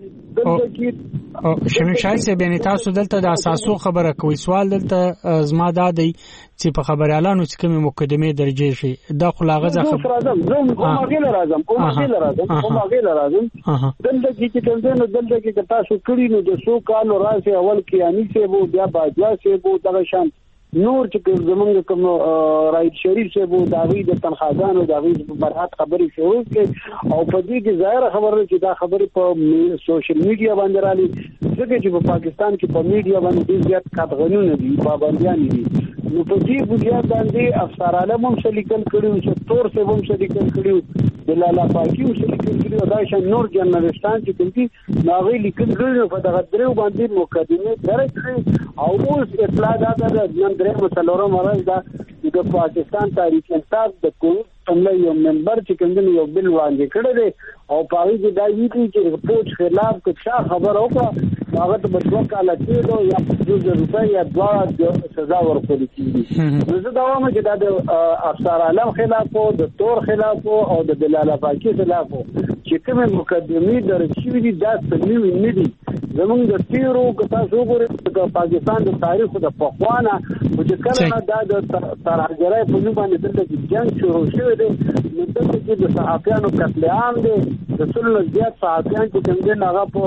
شمیم شاهد صاحب یعنی تاسو دلته د اساسو خبره کوي. سوال دلته زما دا دی چې په خبريالانو چې کومه مقدمه درجه شي دا خلاغه ځخه راځم زه کومه غیله راځم کومه غیله راځم کومه غیله راځم دلته کې چې دلته نو دلته کې تاسو کړی نو د سو کالو راځي اول کې اني سه وو بیا باجوا سه وو دغه شان نور چې زمونږ کوم رائټ شریف سه وو داوی د تنخواګانو داوی په برات خبرې شروع کړي او په دې کې ظاهر خبره چې دا خبرې په سوشل میډیا باندې رالي، ځکه چې په پاکستان کې په میډیا باندې زیات قطغنونه دي، پابندیان دي. نو په دې بنیاد باندې افسر عالم هم شلیکل کړي چې تور سه هم شلیکل کړي، بلال فاروقي هم شلیکل کړي، دا شان نور جرنالستان چې کومي ناغي لیکل کړي په دغه درو باندې مقدمه درک کړي او اوس اطلاع دا ده نن درې مسلورو مرز دا د پاکستان تاریخ انصاف د کوم څنګه یو ممبر چې کوم یو بل وړاندې کړی دی او پاره کې دا ویلي چې فوج خلاف څه خبر وکړه هغه ته بدو کاله کېدو یا د روپۍ یا دوا سزا ورکول کیږي. زه دا وایم چې دا د افسر عالم خلاف او د تور خلاف او د بلال فاروقي خلاف چې کومه مقدمه درچوي دي دا سمې نه دي. زمونږ د تیرو کتا شو ګورې د پاکستان د تاریخ د پخوانه چې کله دا د ترهګرۍ په نوم باندې د جنگ شروع شوی دی نو دلته کې د صحافیانو قتل عام دی، د څلور زیات صحافیان چې څنګه هغه په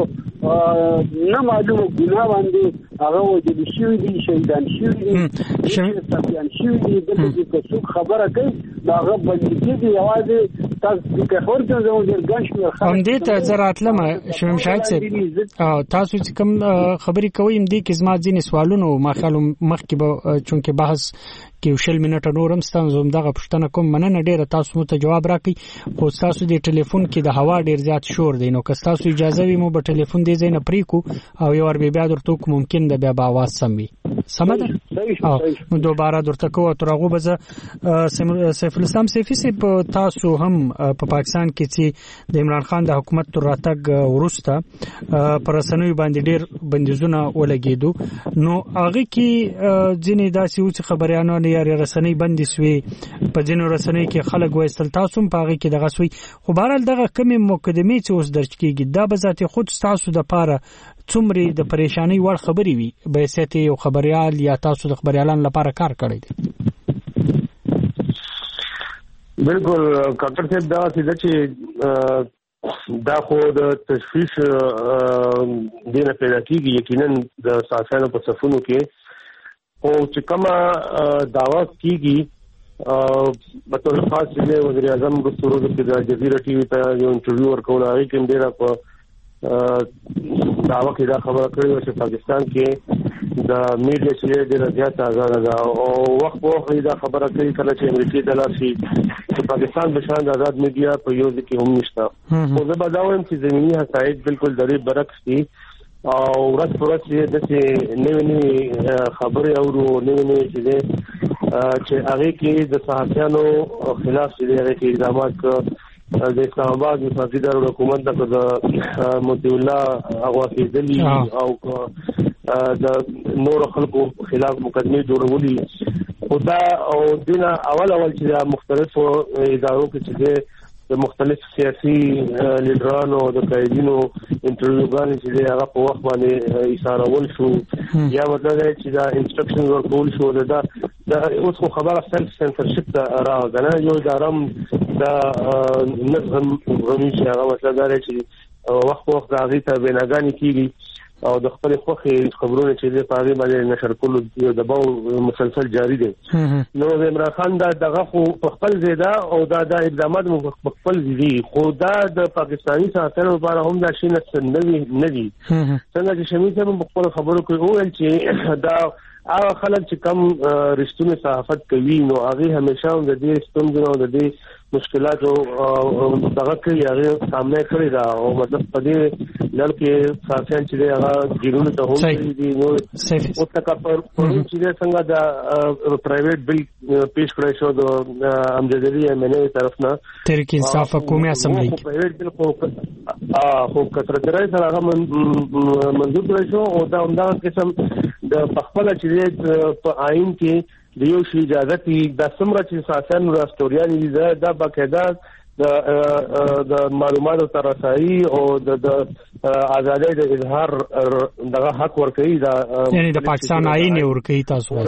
نه معلومه ګناه باندې هغه وجل شي دي شهیدان شي دي شهیدان شي دي دغه څه خبره کوي دا هغه باندې دي یوازې تاسو د خبر ته زموږ درګان شو هم دې ته زراتلم شوم شاید څه تاسو چې کوم خبرې کوي هم دې کې زما ځینې سوالونه ما خیال مخکې به چونکه بحث کې شل منټه نورم ستاسو دغه پښتنه کوم مننه ډیره تاسو مو ته جواب راکړي خو تاسو د ټلیفون کې د هوا ډیر زیات شور دی نو که تاسو اجازه وي مو په ټلیفون دی زین پریکو او یو ور بیا درته کوم ممکن د بیا په आवाज سم وي سمده او دوباره درته کوه ترغه به سیف الاسلام سیفی سی په تاسو هم په پاکستان کې چې د عمران خان د حکومت تر راتګ ورسته پر رسنوي باندې ډیر بندیزونه ولګېدو نو هغه کې ځینې داسې او خبريانو یا رسنۍ بندي سوي په جنو رسنۍ کې خلک وایستل تاسو په هغه کې دغه سوي خو بهرال دغه کمی مقدمه چې اوس درج کیږي دا به ذاتي خود تاسو د پاره څومره د پریشانی وړ خبري وي به سیته یو خبريال یا تاسو د خبريالان لپاره کار کړی دی بالکل کاکر صاحب دا چې دا خو د تشویش دینه پیدا کیږي یقینا د ساسانو په صفونو کې او چې کومه دعوا کیږي په تور خاص چې وزیر اعظم ګستورو د جزیره ټي وي ته یو انټرویو ورکول هغه کې ډیره په دعوا کې دا خبره کړې چې پاکستان کې د میډیا چې ډیره زیاته آزاد ده او وخت په وخت دا خبره کوي کله چې امریکای د لاسي چې پاکستان د شان آزاد میډیا په یو ځکه هم نشته خو زه به دا وایم چې زمینی حقایق بالکل د دې برعکس دي او ورځ پر ورځ چې د نوې نوې خبرې اورو نوې نوې چې چې هغه کې د صحافیانو خلاف چې هغه کې اقدامات د اسلام آباد د صدر حکومت د مطیع الله هغه کېدلی او د نور خلکو خلاف مقدمه جوړولې خدا او دینه اول اول چې مختلفو ادارو کې چې د مختلف سیاسي لیډرانو د قائدینو انټرویوګان چې هغه په وخت باندې اشارول شو یا مطلب چې دا انسټرکشن ورکول شو دا دا اوس خو خبره سلف سنسرشپ ته راغله یو دارم دا نظم غوښمن چې هغه مطلب دا چې وخت په وخت هغه ته بناګانی کیږي او د خپل خوخي خبرونه چې د پاره باندې نشر کول یو دباو مسلسل جاری دي نو عمران خان دا دغه خو په خپل زیاده او دا د اقدامات په خپل دي خو دا د پاکستانی ساتنه لپاره هم دا شي نه نه دي څنګه چې شمیته په خپل خبرو کې وویل چې دا هغه خلک چې کم رښتونه صحافت کوي نو هغه همیشه د دې ستونزو د دې مشکلاتو دغه کې هغه سامنے کړی دا او مطلب په دې لړ کې صحافیان چې هغه ګیرونه ته هم دي نو او تک پر چې څنګه دا پرایویټ بل پیش کړی شو د امجدري امنه طرف نه تحریک انصاف حکومت اسمبلی پرایویټ بل خو خو کتر درې سره هغه منظور کړی شو او دا همدا قسم د خپل چې په آئین کې د یو شی اجازه دي د سمره چې ساسن راستوریان دي دا باقاعده د د معلوماتو تر رسایي او د ازادۍ د اظهار دغه حق ورکړي دا یعنی د پاکستان آئین ورکړي تاسو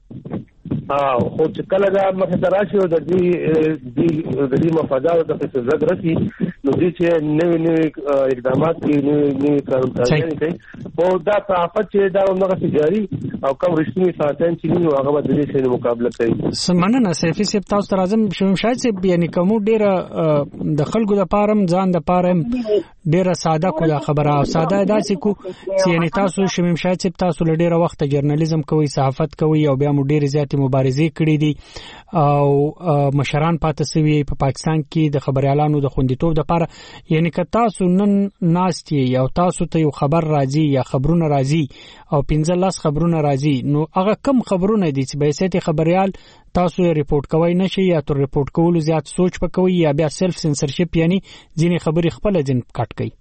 اه خو چې کله دا مخدراشي او د دې د دې مفادات د فساد رسي نو دې چې نوې نوې اقدامات کې نوې نوې کارونه کوي او دا صحافت چې دا موږ جاری او کوم رښتینی ساتن چې نو هغه د دې سره مقابله کوي سمنه سیفی سپ تاسو تر اعظم شوم شاید سپ یعنی کوم ډیره د خلکو د پارم ځان د پارم ډیره ساده کوله خبره او ساده داسې کو چې یعنی تاسو شوم شاید سپ تاسو له ډیره وخت جرنالیزم کوي صحافت کوي او بیا مو ډیره زیاتې مبارزې کړې دي او مشران پاتې سوي په پا پاکستان کې د خبريالانو د خوندیتوب لپاره یعنی که تاسو نن ناستي او تاسو ته یو خبر راځي یا خبرونه راځي او پنځه لاس خبرونه راځي نو هغه کم خبرونه دي چې به سيتي خبريال تاسو یې ریپورت کوي نشي یا تر ریپورت کولو زیات سوچ پکوي یا بیا سلف سنسرشپ یعنی ځینې خبري خپل ځین کټ کوي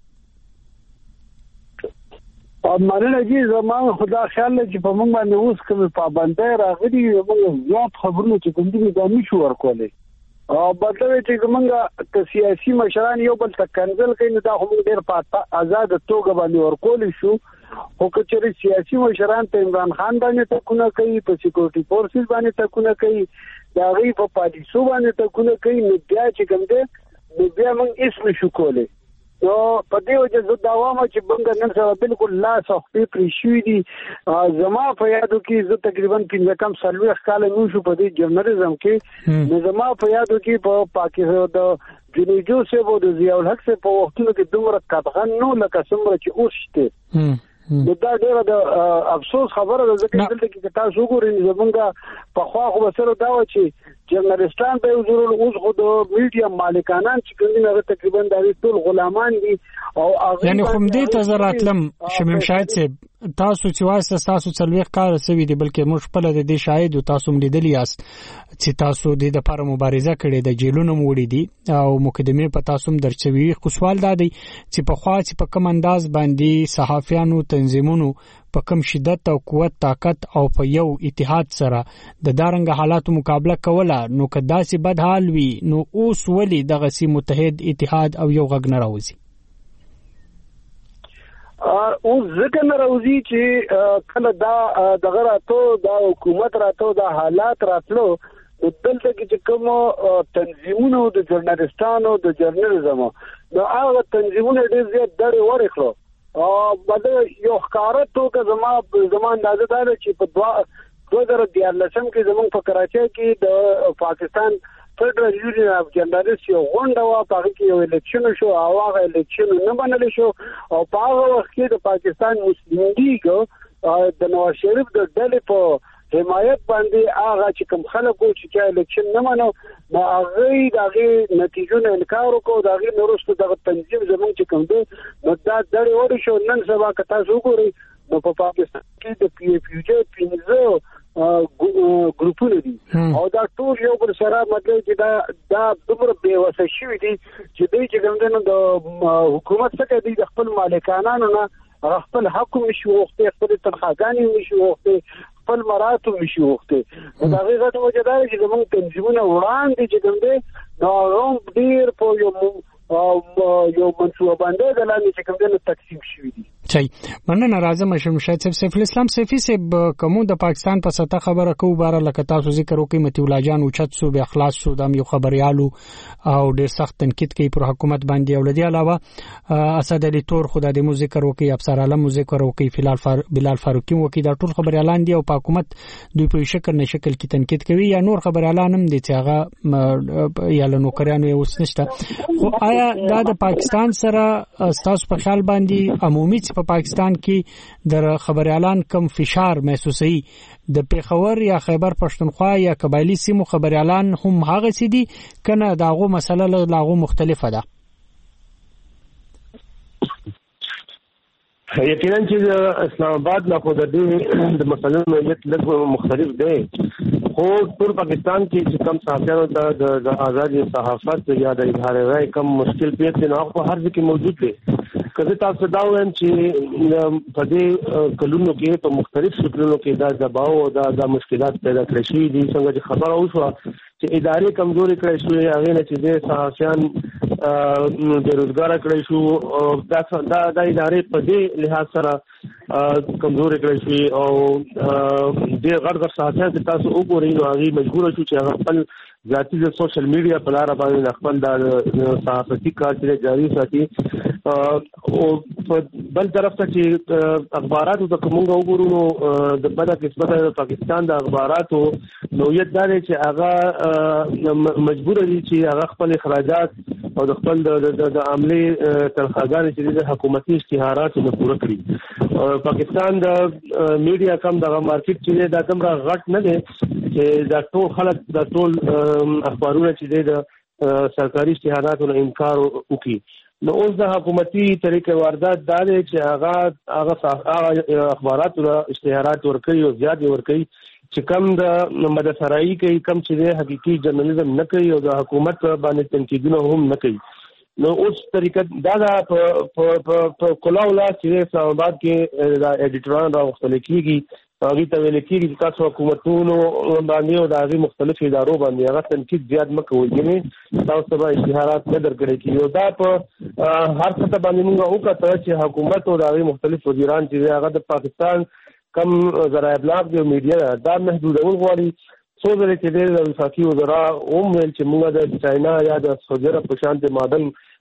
او مرنه جی زمون خدا خیال چې په موږ باندې اوس کوم پابندۍ راغلي موږ زیات خبرونه چې کوم دي دا نشو ورکولې او بدلوي چې موږ ته سیاسي مشران یو بل ته کنزل کوي دا هم ډیر په آزاد توګه باندې ورکول شو خو کچري سیاسي مشران ته عمران خان باندې تکونه کوي په سکیورټي فورسز باندې تکونه کوي دا غي په پالیسو باندې تکونه کوي نو بیا چې کوم دي نو بیا موږ اسم شو کولې نو په دې وجه زه دا وایم چې بنګ نن سره بالکل لاس او خپې پرې شوي دي. زما په یادو کې زه تقریبا پنځه کم څلوېښت کاله نو شو په دې جرنالیزم کې. نو زما په یادو کې په پاکستان د جنوجو صاحب او د ضیاء الحق صاحب په وختونو کې دومره قطغن نو لکه څومره چې اوس شته. نو دا ډېره د افسوس خبره ده ځکه دلته کې تاسو وګورئ زمونږ په خوا خو به سره دا و چې جرنالستان به وزرول اوس خو د میډیا مالکانان چې کوم نه تقریبا دا ټول غلامان دي او یعنی خو دې ته زراتلم شمیم شاهد صاحب تاسو چې واسه تاسو څلوېښت کال سوي دي بلکې موږ خپل د دې شاهد او تاسو هم لیدلی یاست چې تاسو د لپاره مبارزه کړې د جیلونو موړي دي او مقدمه په تاسو هم درچوي. خو سوال دا دی چې په خوا چې په کوم انداز باندې صحافیانو تنظیمونو په کم شدت او قوت طاقت او په یو اتحاد سره د دارنګ حالاتو مقابله کوله نو که داسې بد حال وي نو اوس ولې دغه سي متحد اتحاد او یو غږ نه راوځي؟ اوس ځکه نه راوځي چې کله دا دغه راتو دا حکومت راتو دا حالات راتلو دلته کې چې کوم تنظیمونو د جرنالستانو د جرنالیزم نو هغه تنظیمونه ډېر زیات ډېر ورخلو او بده یو ښکارا توګه زما زما اندازه دا چې په دوه دوه زره دیارلسم کې زموږ په کراچۍ کې د پاکستان فدرال یونین اف جرنالیست یو غونډه وه په هغه کې یو الیکشن شو او هغه الیکشن نه منلی شو او په هغه وخت کې د پاکستان مسلم لیګ د نواز شریف د ډلې په حمایت باندې هغه چې کوم خلکو چې الیکشن نه منو نو هغه د هغې نتیجو نه انکار وکړو د هغې نه وروسته دغه تنظیم زموږ چې کوم دی نو دا دړې وړې شو. نن سبا که تاسو وګورئ نو په پاکستان کې د پی ایف یو جې پنځه ګروپونه دي او دا ټول یو بل سره مطلب چې دا دا دومره بې وسه شوي دي چې دوی چې کوم دی نو د حکومت څخه دوی د خپل مالکانانو نه خپل حق هم نشي وغوښتی خپلې تنخواګانې هم نشي وغوښتی خپل مراتب نشي وغوښتی. نو د هغې غټه وجه دا ده چې زموږ تنظیمونه وړاندې چې کوم دی نو هغه هم ډېر په یو یو منصوبه بندۍ د لاندې چې کوم دی نو تقسیم شوي دي. چای مننه راځم شم شاید صاحب سیف الاسلام سیفي صاحب کوم د پاکستان په سطح خبره کو بار لکه تاسو ذکر وکي متي الله جان اوچت سو به اخلاص سو د یو خبريالو او ډیر سخت تنقید کوي پر حکومت باندې او لدی علاوه اسد علي تور خدای دې مو ذکر وکي افسر عالم مو ذکر وکي فلال فار... بلال فاروقي وکي دا ټول خبريالان دي او په حکومت دوی په شکل نه شکل کې تنقید کوي یا نور خبريالان هم دي چې هغه یا له نوکرانو یو سنشته. خو آیا دا د پاکستان سره تاسو په خیال باندې عمومي په پاکستان کې د خبريالان کم فشار محسوسي د پیښور یا خیبر پښتونخوا یا قبایلی سیمو خبريالان هم هغه سي دي کنه داغه مسله لاغه مختلفه ده؟ یقینا چې اسلام آباد نه خو د دې د مسلې نوعیت لږ مختلف دی خو ټول پاکستان کې چې کم صحافیانو ته د آزادي صحافت یا د اظهار رائے کم مشکل پیښ دي نو په هر ځای کې موجود دي. کله تاسو دا وایم چې په دې کلونو کې په مختلف شکلونو کې دا دباو او دا د مشکلات پیدا کړی شي دي څنګه چې خبر اوسه چې ادارې کمزوري کړی شو هغه نه چې د صحافیان د روزګار کړی شو دا دا د ادارې په دې لحاظ سره کمزوري کړی شو او د غړ غړ صحافیان چې تاسو وګورئ نو هغه مجبور شو چې هغه خپل ذاتي د سوشل میډیا په لار باندې خپل د صحافتي کار چې جاری ساتي او بل طرف ته چې اخباراتو د کومه وګورو نو د بده قسمت د پاکستان د اخباراتو نوعیت دا دی چې هغه مجبور دي چې هغه خپل اخراجات او د خپل د عملي تنخواګانې چې د حکومتي اشتهارات نه پوره کړي. پاکستان د میډیا کم دغه مارکیټ چې دا کومه غټ نه دی چې دا ټول خلک د ټول اخبارونه چې د سرکاري اشتهاراتو نه انکار وکړي. نو اوس د حکومتي طریقې واردات دا دی چې هغه هغه اخبارات او اشتهارات ورکوي او زیات ورکوي چې کم د مدسرایي کوي کم چې د حقيقي جرنالیزم نه کوي او د حکومت باندې تنقیدونه هم نه کوي. نو اوس طریقه دا دا په کلاولا چې اسلام آباد کې د ایډیټوران راوستل کیږي هغه ته ویل کېږي چې تاسو حکومتونو باندې او د هغه مختلف ادارو باندې هغه تنقید زیات مکوئ ګنې تاسو به اشتهارات نه درکړي کیږي دا په هر څه باندې موږ وکړو چې حکومت او د هغه مختلف وزیران چې هغه د پاکستان کم ذرایع ابلاغ او میډیا دا محدودول غواړي څو ځله چې د وفاقي وزرا هم ویل چې موږ د چاینا یا د سعودي عرب په شان د ماډل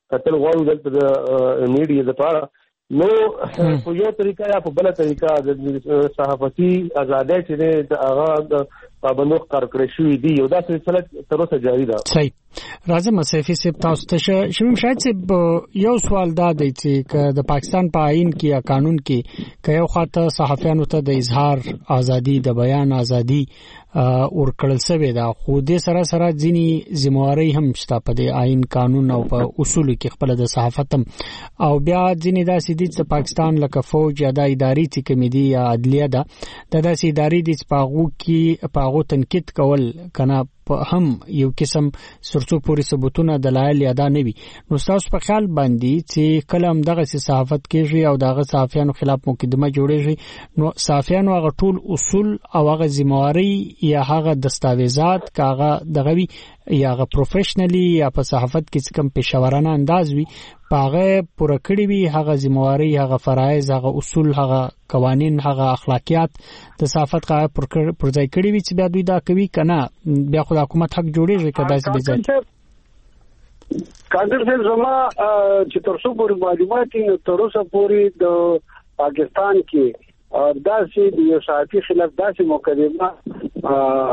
کتل غواړو دلته د میډیا لپاره نو په یو طریقه یا په بل طریقه د صحافتي ازادۍ چې د هغه د پابندو کار کړی شوی دی یو دا سلسله تر اوسه جاری ده. صحیح. راځم سیفي صاحب تاسو ته شمیم شاید صاحب یو سوال دا دی چې د پاکستان په آئین کې یا قانون کې که یو خاطر صحافیانو ته د اظهار ازادي د بیان ازادي ورکړل شوی دا خو دې سره سره ځینی ذمہواری هم شته په د آئین قانون او په اصول کې خپل د صحافتم او بیا ځینی دا سیدي چې پاکستان لکه فوج یا د اداري چې کمیدي یا عدلیه ده د داسې اداري د پاغو کې پاغو تنقید کول کنه هم یو قسم سرچو پوری ثبوتونه دلایل یادا نه وي. نو تاسو په خیال باندې چې کلم دغه صحافت کېږي او دغه صحافیانو خلاف مقدمه جوړیږي نو صحافیانو هغه ټول اصول او هغه ذمہواری یا هغه دستاویزات کاغه دغه وی یا هغه پروفیشنلی یا په صحافت کې کوم پېښورانه انداز وي پاغه پوره کړی وي هغه ذمہواری هغه فرایض هغه اصول هغه قوانین هغه اخلاقیات د صحافت کا پر ځای کړی وي چې بیا دوی دا کوي کنه بیا خو د حکومت حق جوړیږي کدا چې بځای کاندر صاحب زما چې تر څو پورې معلومات نو تر اوسه پورې د پاکستان کې داسې د یو صحافي خلاف داسې مقدمه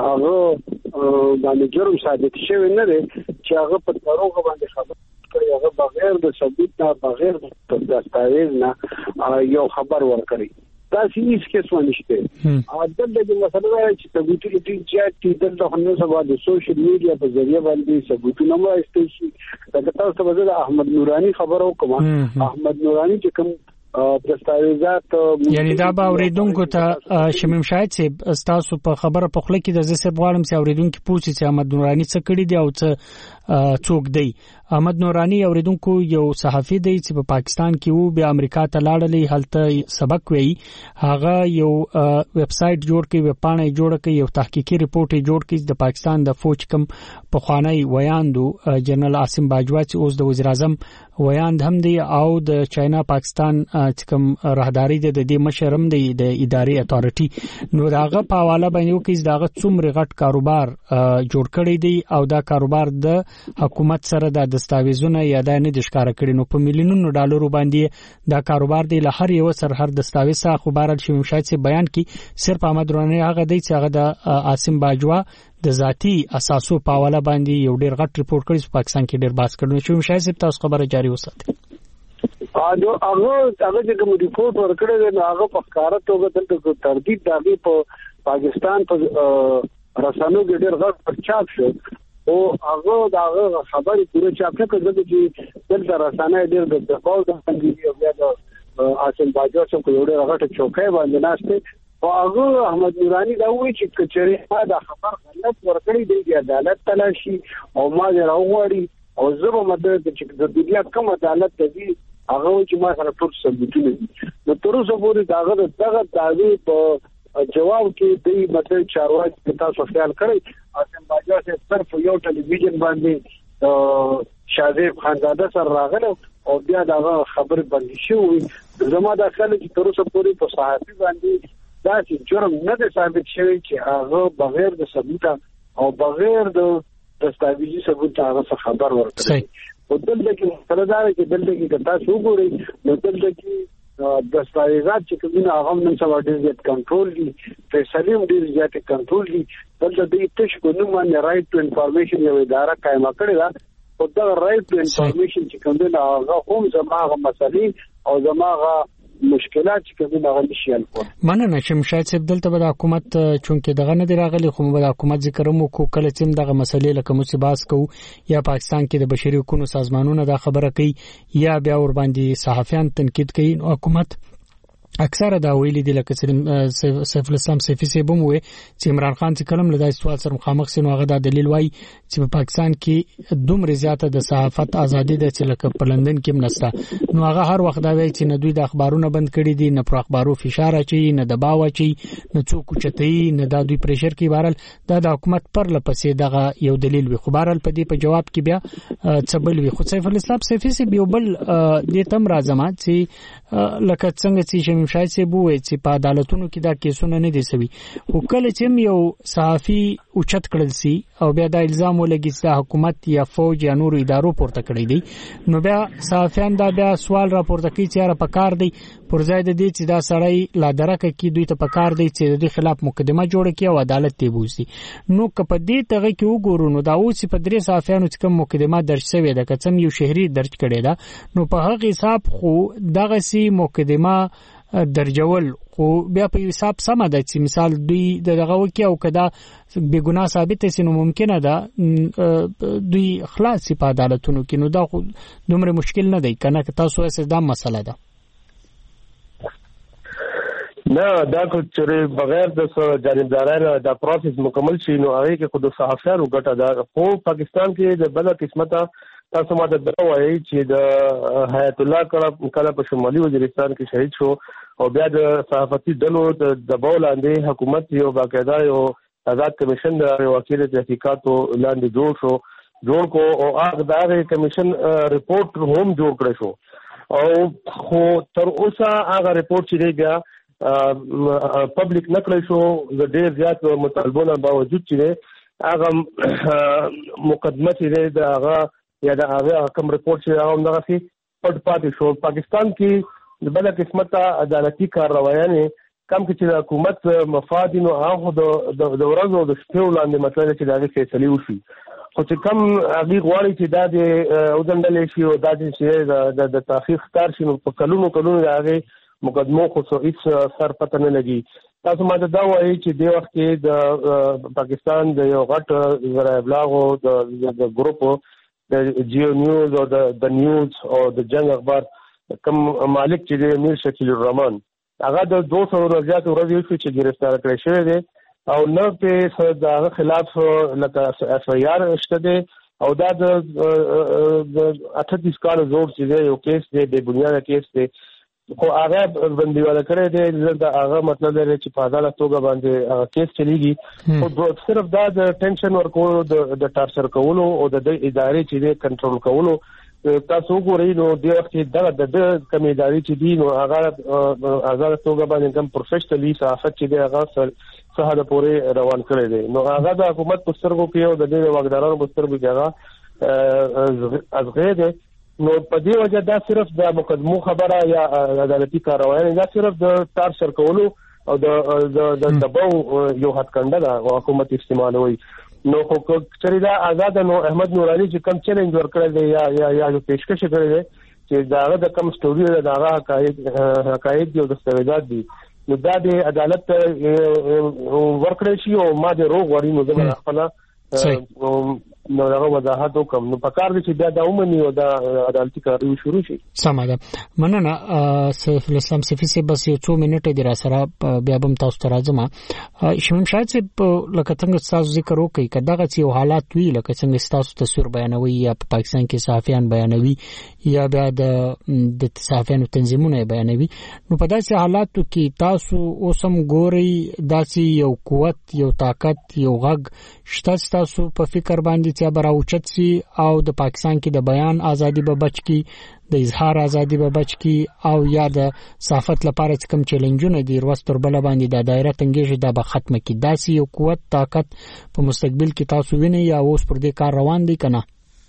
هغه باندې جرم ثابت شوی نه دی چې هغه په دروغ باندې خبر کړي هغه بغیر د ثبوت نه بغیر د دستاویز نه یو خبر ورکړي داسې هیڅ کیسه نشته. دلته د مسله چې ثبوت کې چې دلته نو سبا د سوشل میډیا په ذریعہ باندې ثبوتونه واستي شي. دا تاسو په ځای احمد نورانی خبرو کوم احمد نورانی چې کوم دستاویزات یعنی دا به اوریدونکو ته شمیم شاید چې تاسو په خبره په خله کې د زسر غواړم چې اوریدونکو پوښتنه چې احمد نورانی څه کړی دی او څه څوک دی. احمد نورانی اوریدونکو یو صحافي دی چې په پاکستان کې وو بیا امریکا ته لاړلی هلته سبق وی هغه یو ویب سټ جوړ کړي ویب پاڼه جوړ کړي یو تحقیقي ریپورت جوړ کړي د پاکستان د فوج کم په خوانی ویاندو جنرال عاصم باجوا چې اوس د وزیر اعظم ویاند هم دی او د چاینا پاکستان چې کوم راهداري د دې مشرم دی د اداري اتارټي نو داغه په حواله باندې کې داغه څومره غټ کاروبار جوړ کړی دی او دا کاروبار د حکومت سره د دستاویزونه یا د نه د ښکارا کړي نو په میلیونونو ډالرو باندې دا کاروبار دی له هر یو سر هر دستاویز څخه خبرال شوم شاید چې بیان کې صرف احمد رونی هغه دی چې هغه د عاصم باجوا د ذاتی اساسو په حواله باندې یو ډیر غټ ریپورت کړی په پاکستان کې ډیر باس کړو شوم شاید تاسو خبره جاری وساتئ. اجو هغه هغه چې کوم ریپورت ورکړی دی هغه په ښکارا توګه دلته تردید داږي په پاکستان په رسانو کې ډیر غټ پرچاپ شو او هغه دا خبرې پوره چاپ کړل چې دلته رسانه ډیر د تفاوض باندې یو بیا د عاصم باجوا څخه یو ډیر غټ چوکۍ باندې ناشته او هغه احمد نورانی دا وایي چې کچري دا خبر غلط ورکړی دی د عدالت تلاشي او ما راوړي او زه به مدد چې د دنیا کوم عدالت دی هغه چې ما سره ټول ثبوتونه دي نو تر اوسه پورې داغه دغه داوی په جواب کې دی مدد چارواکي تاسو خیال کړئ عاصم باجوا چې صرف یو ټلویزیون باندې شاذیب خانزاده سره راغله او بیا دا خبر باندې شو زما د خلک چې تر اوسه پورې په صحافي باندې دا چې جرم نه دی ثابت شوی چې هغه بغیر د ثبوت او بغیر د دستاویزي ثبوت هغه خبر ورکړي او دلته کې مسله دا چې دلته کې تاسو وګورئ نو دلته کې دستاویزات چې کومه هغه نن سبا ډیر کنټرول دي فیصله ډیر زیات کنټرول دي دلته د تش کو نو باندې رائټ ټو انفارمیشن یو اداره قائم کړې ده او دا رائټ ټو انفارمیشن چې کومه هغه هم زماغه مسلې او زماغه مشکلات چې کومه هغه نشي حل کول. مننه شم شاید چې دلته به د حکومت چونکه دغه نه دی راغلی خو به د حکومت ذکر مو کو کله چې دغه مسلې لکه مصیبات کو یا پاکستان کې د بشري حقوقو سازمانونو دا خبره کوي یا بیا ور باندې صحافیان تنقید کوي حکومت اکثره دا ویلي دي لکه سیف الاسلام سیفي سیبم وي چې عمران خان چې کلم لدای سوال سره مخامخ سينو هغه دا دلیل وای چې په پاکستان کې دومره زیاته د صحافت ازادي ده چې لکه په لندن کې منسته نو هغه هر وخت دا وایي چې نه دوی د اخبارونو بند کړي دي نه پر اخبارو فشار اچي نه دباو اچي نه څوک چتي نه دا دوی پریشر کې بهرل دا د حکومت پر لپسې دغه یو دلیل وي خو بهرل په دې په جواب کې بیا څبل وي خو سیف الاسلام سیفي سی یو بل دې تم راځم چې لکه څنګه چې شاید سی بوې چې په عدالتونو کې دا کیسونه نه دي سوي خو کله چې یو صحافي اوچت کړل سي او بیا د الزام ولګي چې حکومت یا فوج یا نور ادارو پورته کړی دی نو بیا صحافیان دا بیا سوال راپورته کوي چې را پکار دی پر ځای د دې چې دا سړی لا درکه کې دوی ته پکار دی چې د خلاف مقدمه جوړه کړي او عدالت ته بوزي نو کپه دې ته کې وګورو نو دا اوس په درې صحافیانو چې کوم مقدمه درج شوې ده کڅم یو شهري درج کړي ده نو په هغه حساب خو دغه سي مقدمه درجول خو بیا په حساب سم ده چې مثال دوی دغه وکي او کدا بے ګناه ثابت شي نو ممکنه ده دوی خلاص په عدالتونو کې نو دا خو دومره مشکل نه دی کنه تاسو یې دا مسله ده نه دا چې بغیر د جانبدارانه دا پروسس مکمل شي نو هغه کې خود صحافیانو ګټه ده خو پاکستان کې د بل قسمته تاسو ماته دا وایي چې د حیات الله کله په شمالي وزیرستان کې شهید شو او بیا د صحافتي ډلو د دباو لاندې حکومت یو باقاعده یو آزاد کمیشن د وکیل تحقیقاتو لاندې جوړ شو جوړ کو او هغه د کمیشن ریپورت هم جوړ کړی شو او خو تر اوسه هغه ریپورت چې بیا پبلک نکړی شو د ډېر زیات مطالبونو باوجود چې هغه مقدمه چې د هغه یا د هغه کوم ریپورت چې هغه دغه سي پټ پاتې شو پاکستان کې د بل قسمته عدالتي کاروایانې کم کې چې حکومت مفاد نو هغه د د ورځو د شپې وړاندې مطلب چې دغه فیصله وشي خو چې کم هغه غواړي چې دا د اوځندل شي او دا چې د تحقیق کار شي نو په کلونو کلونو هغه مقدمو خو هیڅ سر پته نه لګي تاسو ماته دا وایي چې د وخت کې د پاکستان د یو غټ ذرایع ابلاغ او د ګروپ د جیو نیوز او د نیوز او د جنگ اخبار کوم مالک چې د امیر شکیل الرحمن هغه د دوه سوه زیات ورځې چې گرفتار کړی شوی دی او نو په دغه خلاف لکه اف ای آر شته دی او دا د اټهتیس کال زور چې دی یو کیس دی د بنیاده کیس دی خو هغه بندیواله کړی دی دا هغه مطلب دی چې په عدالت توګه باندې کیس چلیږي او صرف دا د ټینشن ورکولو د ټارچر کولو او د ادارې چې دی کنټرول کولو تاسو وګورئ نو د وخت دا د کمی ادارې چې دی نو هغه آزاد توګه باندې کوم پروفیشنلی صحافت چې دی هغه صحه پورې روان کړی دی نو هغه د حکومت په سترګو کې او د دې واګدارانو په سترګو کې هغه ازغه دی نو په دې وجه دا صرف د مقدمو خبره یا عدالتي کاروایي دا صرف د ټارچر کولو او د د دباو یو حد کنده ده حکومت استعمالوي نو خو چې دا آزاد نو احمد نورانی چې کم چیلنج ورکړل دی یا یا یا پیشکش کړی دی چې داغه د کم سټوري د داغه حقایق حقایق او دستاویزات دي نو دا د عدالت ورکړی شي او ما د روغ وړي نو زما خپل نو هغه وضاحت وکم نو پکار دي چې دا د عمومي او د عدالتي کارونه شروع شي سمه مننه سیف الاسلام سیفي سي بس یو څو منټه دی را سره بیا هم تاسو ته راځم شمیم شاید چې لکه څنګه تاسو ذکر وکړي کداغه چې حالات وی لکه څنګه تاسو تصویر بیانوي یا په پاکستان کې صحافیان بیانوي یا بیا د د صحافیانو تنظیمونه بیانوي نو په داسې حالاتو کې تاسو اوسم ګوري داسې یو قوت یو طاقت یو غږ شته تاسو په فکر باندې چې براوچت سي او د پاکستان کې د بیان ازادي به بچ کی د اظهار ازادي به بچ کی او یا د صحافت لپاره کوم چیلنجونه دي ورستر بل باندې د دایره تنګیږي دا به ختمه کی داسې یو قوت طاقت په مستقبل کې تاسو وینئ یا اوس پر دې کار روان دي کنه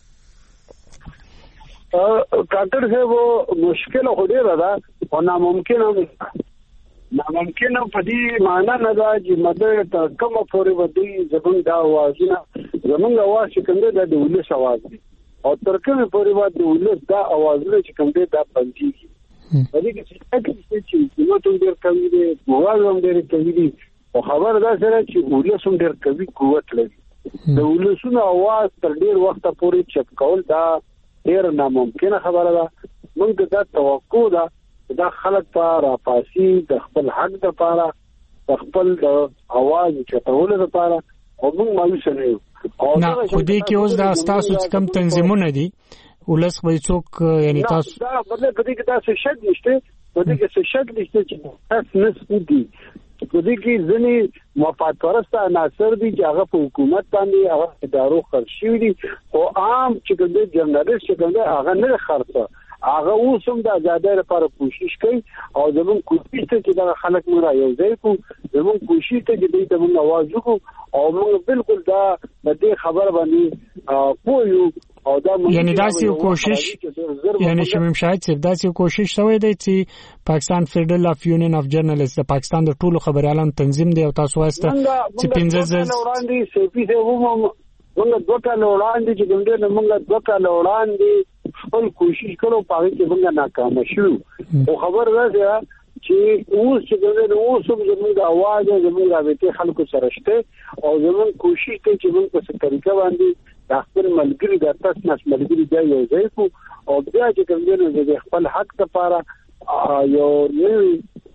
کاکر ہے وہ مشکل ہو ډیره ده او ناممکن هم ناممکن په دې معنا نه ده چې مدد ته کومه پورې ودی زمونږ دا اوازونه زمونږ اواز چې کوم دی د ولس اواز دی او تر کومه پورې ودی د ولس دا اوازونه چې کوم دی دا پنځيږي په دې کې چې چې نو ټول ډېر کوي دی اواز هم ډېر کوي دی او خبر دا سره چې ولس هم ډېر کوي قوت لري د ولسونو اواز تر ډېر وخت پورې چپ کول دا ډېر ناممکن خبره ده موږ دا توقع ده دا خلک ته راپاسي د خپل حق لپاره د خپل د اواز چټولو لپاره او موږ مایوس نه یو نه خو دې کې اوس دا تاسو کم تنظیمونه دي ولس به څوک یعنی تاسو دا بدل په دې کې تاسو شک نشته په دې کې څه شک نشته چې تاسو نس دي په دې کې ځنې مفاد پرسته عناصر دي چې هغه په حکومت باندې هغه ادارو خرڅ شوي دي او عام چې کوم جرنالست چې کوم هغه نه خرڅه هغه اوس هم د ازادۍ لپاره کوشش کوي او زموږ کوشش ته چې دا خلک موږ یو ځای کو زموږ کوشش ته چې دوی ته موږ आवाज وکړو او موږ بالکل دا د دې خبر باندې پوهیو او دا یعنی داسې کوشش یعنی شمیم شاهد صاحب داسې کوشش شوی دی چې پاکستان فیډرل اف یونین اف جرنالست د پاکستان د ټولو خبريالانو تنظیم دی او تاسو واسطه چې پنځه ځل وړاندې سیپی ته ومو موږ دوه کال وړاندې چې ګوندې موږ دوه کال وړاندې خپل کوشش کړو پاره کې موږ ناکام شو او خبر راځي چې اوس چې ګوندې اوس هم زموږ आवाज زموږ راوته خلکو سره شته او زموږ کوشش ته چې موږ په څه طریقه باندې د خپل ملګری د تاسو نس ملګری دی یو ځای کو او بیا چې څنګه د خپل حق لپاره یو نوی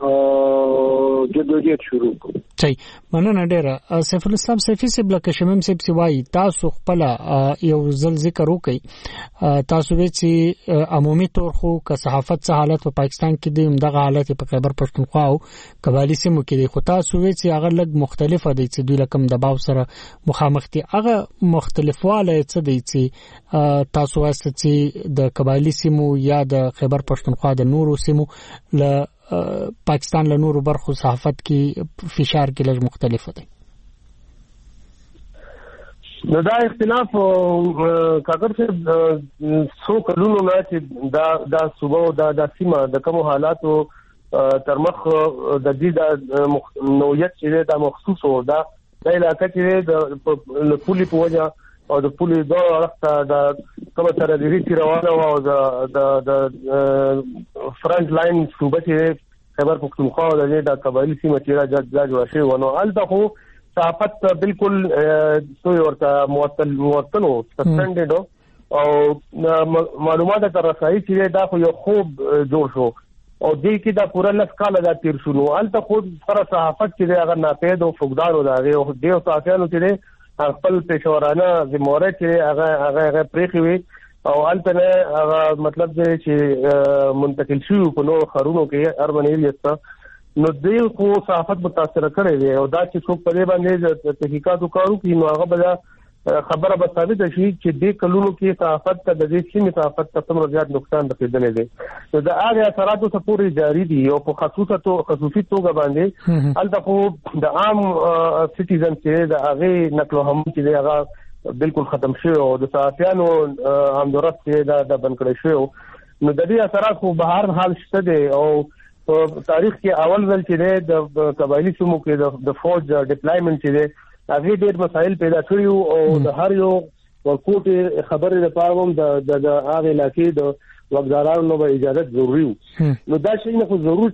جدوجہد شروع کو صحیح مننه ډیره سیف الاسلام سیفی صاحب لکه شمیم صاحب سوای تاسو خپل یو ځل ذکر وکي تاسو به چې عمومي تور خو که صحافت څه حالت په پاکستان کې دی دغه حالت په خیبر پښتونخوا او قبایلی سیمو کې دی خو تاسو به چې هغه لږ مختلفه دي چې دوی لکم دباو سره مخامخ دي هغه مختلفواله څه دي چې تاسو واسطه چې د قبایلی سیمو یا د خیبر پښتونخوا د نورو سیمو ل پاکستان له نورو برخو صحافت کې فشار کې لږ مختلف دی نو دا اختلاف کاکر سے سو کلونو نه چې دا دا صوبه دا د سیمه د کوم حالاتو ترمخ د دې د نوعیت چې دا مخصوص و دا د علاقې چې د پولی په وجه او د پولی دوه وخت د کومه سره د ریتی روانه او د د فرنٹ لاین صوبه چې خیبر پختونخوا او د د قبایلی سیمه چې راځي ورشي ونه الته خو صحافت بالکل سوی ورته معطل معطلو سسپندډ او معلومات تر رسایي چې دا خو یو خوب جوړ شو او دې کې دا پورا لس کال دا تیر شو نو الته خو سره صحافت چې هغه ناپید او فقدار و دا هغه دې صحافیانو چې خپل پېښورانه زموره چې هغه هغه هغه پریخي وي او البته هغه مطلب دی چې منتقل شو په نو خرونو کې اربن ایریاز نو دې خو صحافت متاثر کړي دي او دا چې څوک په دې باندې تحقیقات وکړو چې نو هغه بل خبره به ثابت شي چې دې کلونو کې صحافت ته د دې سیمې صحافت ته څومره زیات نقصان رسیدلی دی نو دا هغه اثراتو ته پوری جاری دي او په خصوصا تو خصوصي توګه باندې البته خو د عام سټیزن چې د هغه نقل هم چې هغه بالکل ختم شوی او د صحافیانو همدرست چې دا د بنکړی شوی نو د دې اثرات خو به هر حال شته دي او په تاریخ کې اول ځل چې د قبایلی سیمو کې د فوج ډیپلایمنټ چې دی هغه ډېر مسایل پیدا کړیو او د هر یو ورکوټ خبرې لپاره هم د د هغه علاقې د وګړانو نو اجازه ضروري نو دا شی نه خو ضروري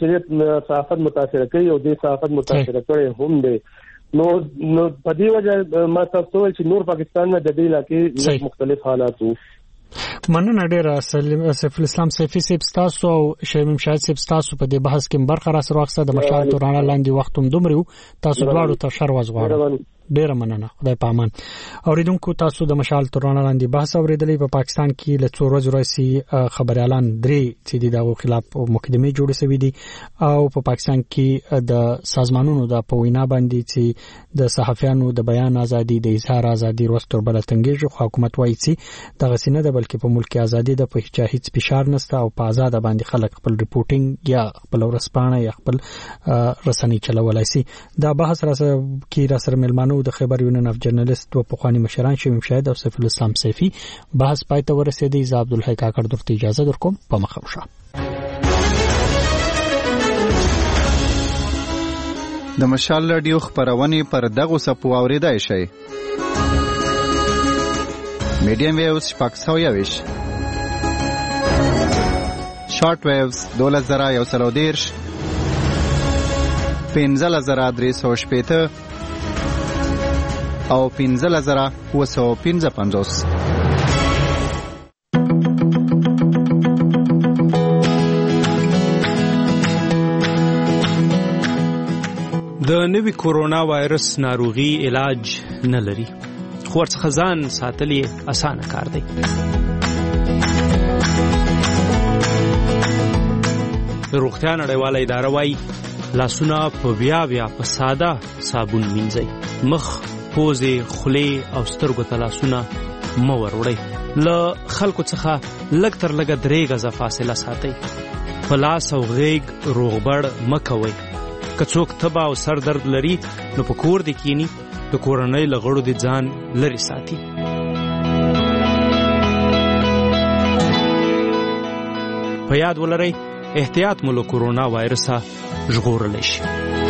چې صحافت متاثر کوي او د صحافت متاثر کوي هم دی نو نو په دې وجه ما تاسو چې نور پاکستان نه د دې علاقې مختلف حالات وو مننه ډیره سیف الاسلام سیفی صاحب تاسو او شمیم شاهد صاحب تاسو په دې بحث کې برخه را سره وخت د مشال تورانه لاندې وخت هم دومره تاسو دواړو ته شر وزغواړم ډیره مننه خدای پامان اوریدونکو تاسو د مشال تورانه لاندې بحث اوریدلې په پاکستان کې له څو ورځې راځي خبري اعلان درې چې دغه خلاف مقدمه جوړه شوې دي او په پاکستان کې د سازمانونو د پوینا باندې چې د صحافیانو د بیان ازادي د اظهار ازادي وروستر بل تنګیږي حکومت وایي چې دغه سینه د بلکې په ملک ازادي د په هیڅ فشار نشته او په آزاد باندې خلک خپل ریپورټینګ یا خپل ورسپانه یا خپل رسنۍ چلولای شي دا بحث را سره کې را سره ملمانو د خیبر یونین اف جرنالست او پخوانی مشران شمیم شاهد او سیف الاسلام سیفی بحث پای ته ورسېدی ز عبدالحی کاکړ درته اجازه درکوم په مخه شه د مشال رادیو خبرونه پر دغه سپو اوریدای شي میډیم ویوز شپږ سوه یویش شارټ ویوز دوله زره یو سل او دېرش پنځه زره درې سوه شپېته او پنځه زره اوه سوه پنځه پنځوس د نوي کورونا وایرس ناروغي علاج نه لري خو ورڅخه ځان ساتل یې اسانه کار دی روغتیا نړیواله اداره وايي لاسونه په بیا بیا په ساده صابون مینځئ مخ پوزې خولې او سترګو ته لاسونه مه وروړئ. له خلکو څخه لږ تر لږه درې غزه فاصله ساتئ. په لاس او غیږ روغبړ مه کوئ. که څوک تبه او سر درد لري نو په کور دې کینی، د کورنۍ له غړو دې ځان لرې ساتي. په یاد ولرئ احتیاط مو له کورونا وایرسه ژغورلی شي.